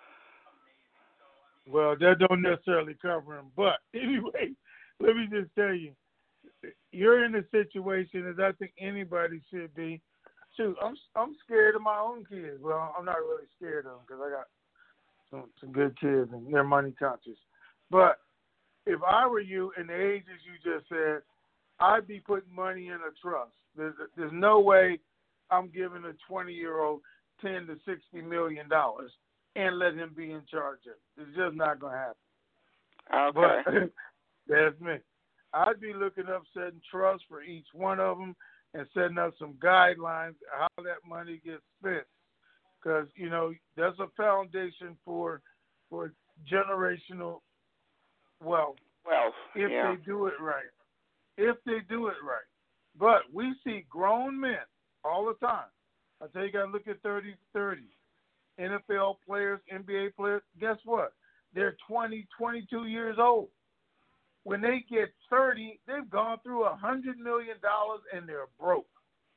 Well, that don't necessarily cover him. But anyway, let me just tell you, you're in a situation as I think anybody should be. Shoot, I'm I'm scared of my own kids. Well, I'm not really scared of them because I got some, some good kids and they're money conscious. But if I were you, in the ages you just said, I'd be putting money in a trust. There's there's no way I'm giving a twenty-year-old ten to sixty million dollars and let him be in charge of it. It's just not going to happen. Okay. But that's me. I'd be looking up setting trusts for each one of them and setting up some guidelines how that money gets spent. Because, you know, there's a foundation for for generational wealth. Wealth, if yeah. they do it right. If they do it right. But we see grown men all the time. I tell you, you got to look at thirty thirty. N F L players, N B A players, guess what? They're twenty, twenty-two years old. When they get thirty, they've gone through one hundred million dollars and they're broke.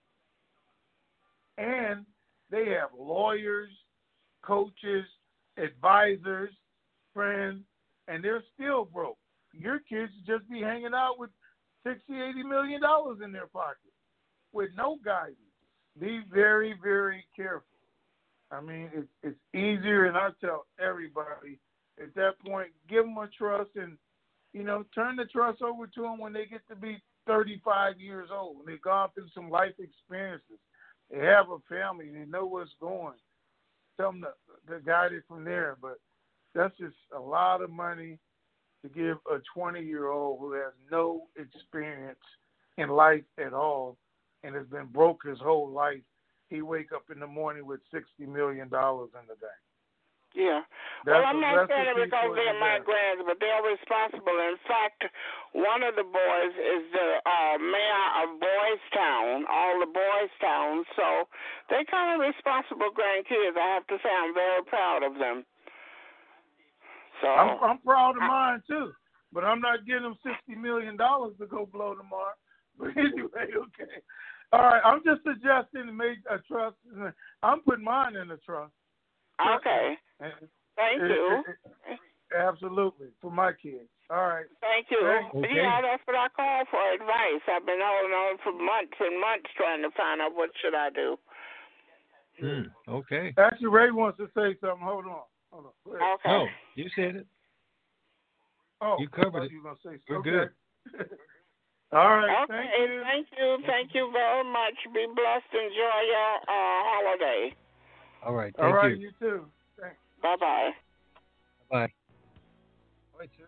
And they have lawyers, coaches, advisors, friends, and they're still broke. Your kids just be hanging out with sixty, eighty million dollars in their pocket with no guidance. Be very, very careful. I mean, it's, it's easier, and I tell everybody, at that point, give them a trust and, you know, turn the trust over to them when they get to be thirty-five years old. When they've gone through some life experiences. They have a family. They know what's going. Tell them to, to guide it from there. But that's just a lot of money to give a twenty-year-old who has no experience in life at all and has been broke his whole life. He wake up in the morning with sixty million dollars in the bank. Yeah. That's well, I'm not a saying it because they're my that. grands, but they're responsible. In fact, one of the boys is the uh, mayor of Boys Town, all the Boys Town. So they're kind of responsible grandkids. I have to say I'm very proud of them. So I'm, I'm proud of mine, too. But I'm not giving them sixty million dollars to go blow tomorrow. But anyway, okay. All right, I'm just suggesting to make a trust. I'm putting mine in a trust. Okay. Thank it, you. It, it, absolutely, for my kids. All right. Thank you. Okay. Yeah, that's what I call for advice. I've been holding on for months and months trying to find out what should I do. Mm, okay. Actually, Ray wants to say something. Hold on. Hold on. Go ahead. Okay. No, you said it. Oh, you covered it. You were gonna say We're okay. good. All right. Okay. Thank you. Thank you. Thank you very much. Be blessed. Enjoy your uh, holiday. All right. Thank All right. you. You too. Thanks. Bye bye. Bye. All right, sir.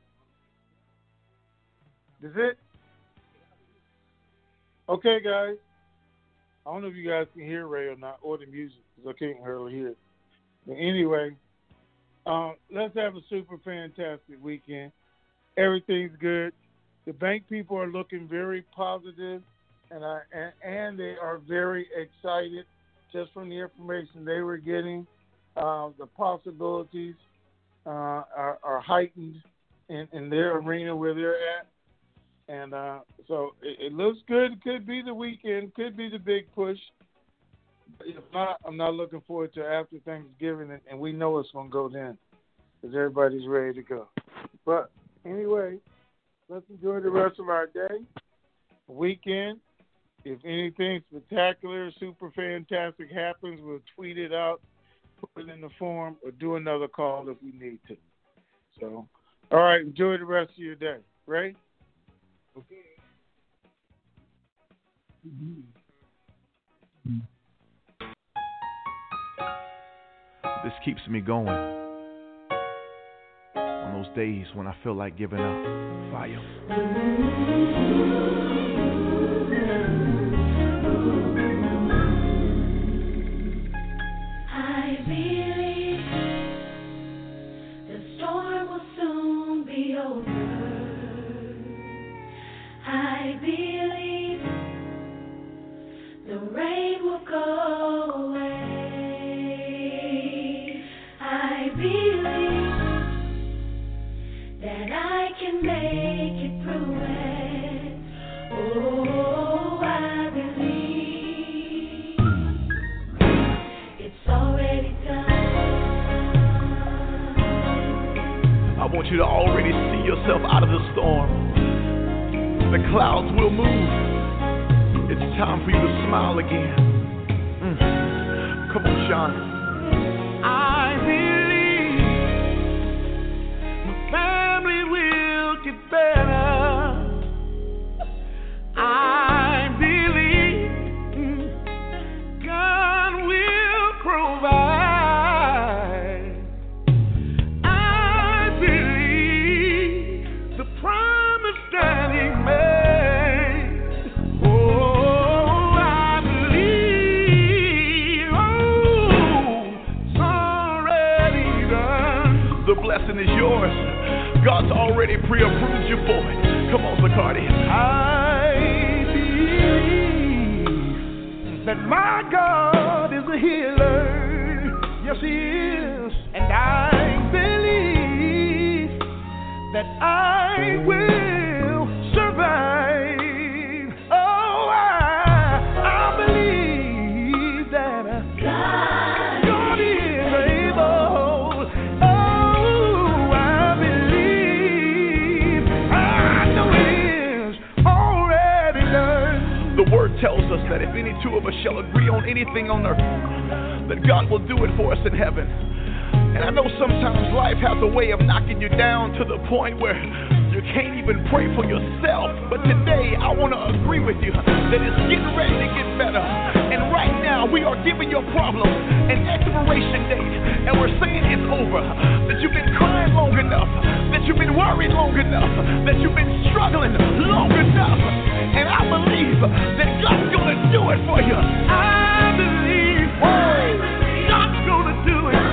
Is it? Okay, guys. I don't know if you guys can hear Ray or not, or the music, because I can't hardly hear it. But anyway, uh, let's have a super fantastic weekend. Everything's good. The bank people are looking very positive, and I and, and they are very excited just from the information they were getting. Uh, the possibilities uh, are, are heightened in, in their arena where they're at. And uh, so it, it looks good. It could be the weekend, could be the big push. But if not, I'm not looking forward to after Thanksgiving, and, and we know it's going to go then because everybody's ready to go. But anyway, let's enjoy the rest of our day, weekend. If anything spectacular, super fantastic happens, we'll tweet it out, put it in the forum, or do another call if we need to. So, all right, enjoy the rest of your day. Ray? Okay. Mm-hmm. This keeps me going on those days when I feel like giving up. Fire. I believe the storm will soon be over. I believe the rain will go away. I believe that I can make it through it. Oh, I believe it's already done. I want you to already see yourself out of the storm. The clouds will move. It's time for you to smile again. Mm. Come on, Sean. I believe my family will get better. I believe God will provide. I believe the promise that He made. Oh, I believe. Oh, it's already done. The blessing is yours. God's already pre-approved you for it. Come on, Zacardi. I believe that my God is a healer. Yes, He is. And I believe that I will survive. Oh, I, I believe that God, God is able. Oh, I believe. I know it is already done. The word tells us that if any two of us shall agree on anything on earth, that God will do it for us in heaven. And I know sometimes life has a way of knocking you down to the point where you can't even pray for yourself. But today, I want to agree with you that it's getting ready to get better. And right now, we are giving your problem an expiration date. And we're saying it's over. That you've been crying long enough. That you've been worried long enough. That you've been struggling long enough. And I believe that God's going to do it for you. I believe God's going to do it.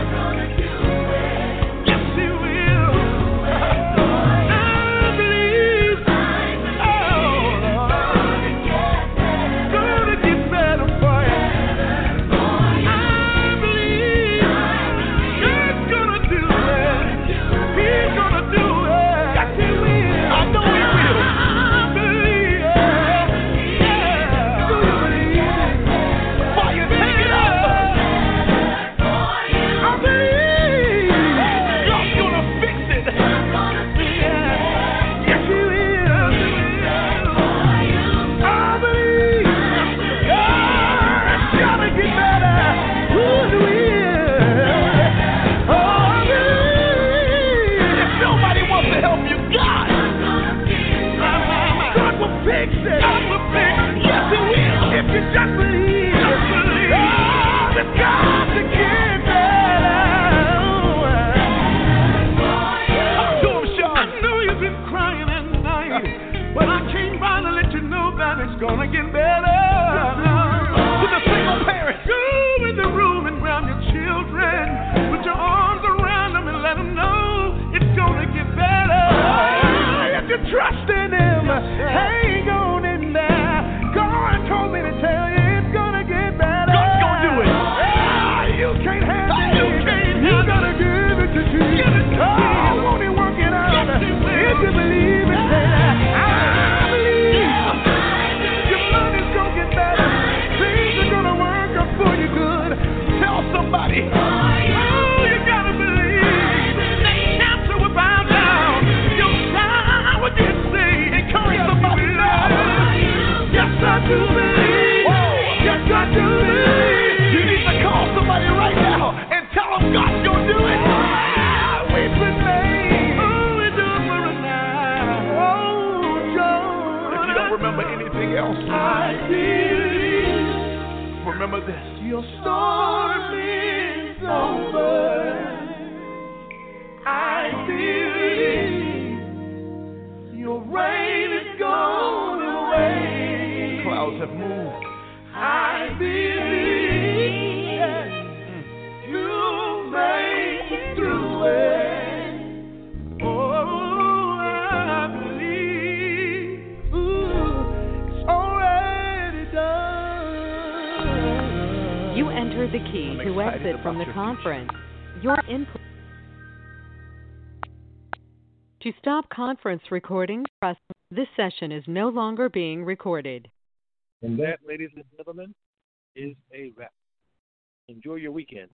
Gonna get better. To the single parent, go in the room and grab your children. Put your arms around them and let them know it's gonna get better. If you trust in Him, hang on in there. God told me to tell you it's gonna get better. God's gonna do it. Ah, you can't handle it. You can't. You gotta give it to Jesus. Give it to oh, won't He work it out? If you believe it, say that. I believe. Somebody, oh, you gotta believe that cancer will bow down. Your child will get saved. Encourage somebody now. Yes, I do believe. Yes, I do believe. You need to call somebody right now and tell them God's gonna do it. We've been made. Oh, we do it for us now. Oh, John. If you don't remember anything else, I believe. Remember this. Your storm is over. I believe your rain is gone away. Clouds have moved. I believe you'll make it through it. Oh, I believe ooh, it's already done. You enter the key to exit from the conference. Your input. To stop conference recording, press. This session is no longer being recorded. And that, ladies and gentlemen, is a wrap. Enjoy your weekend.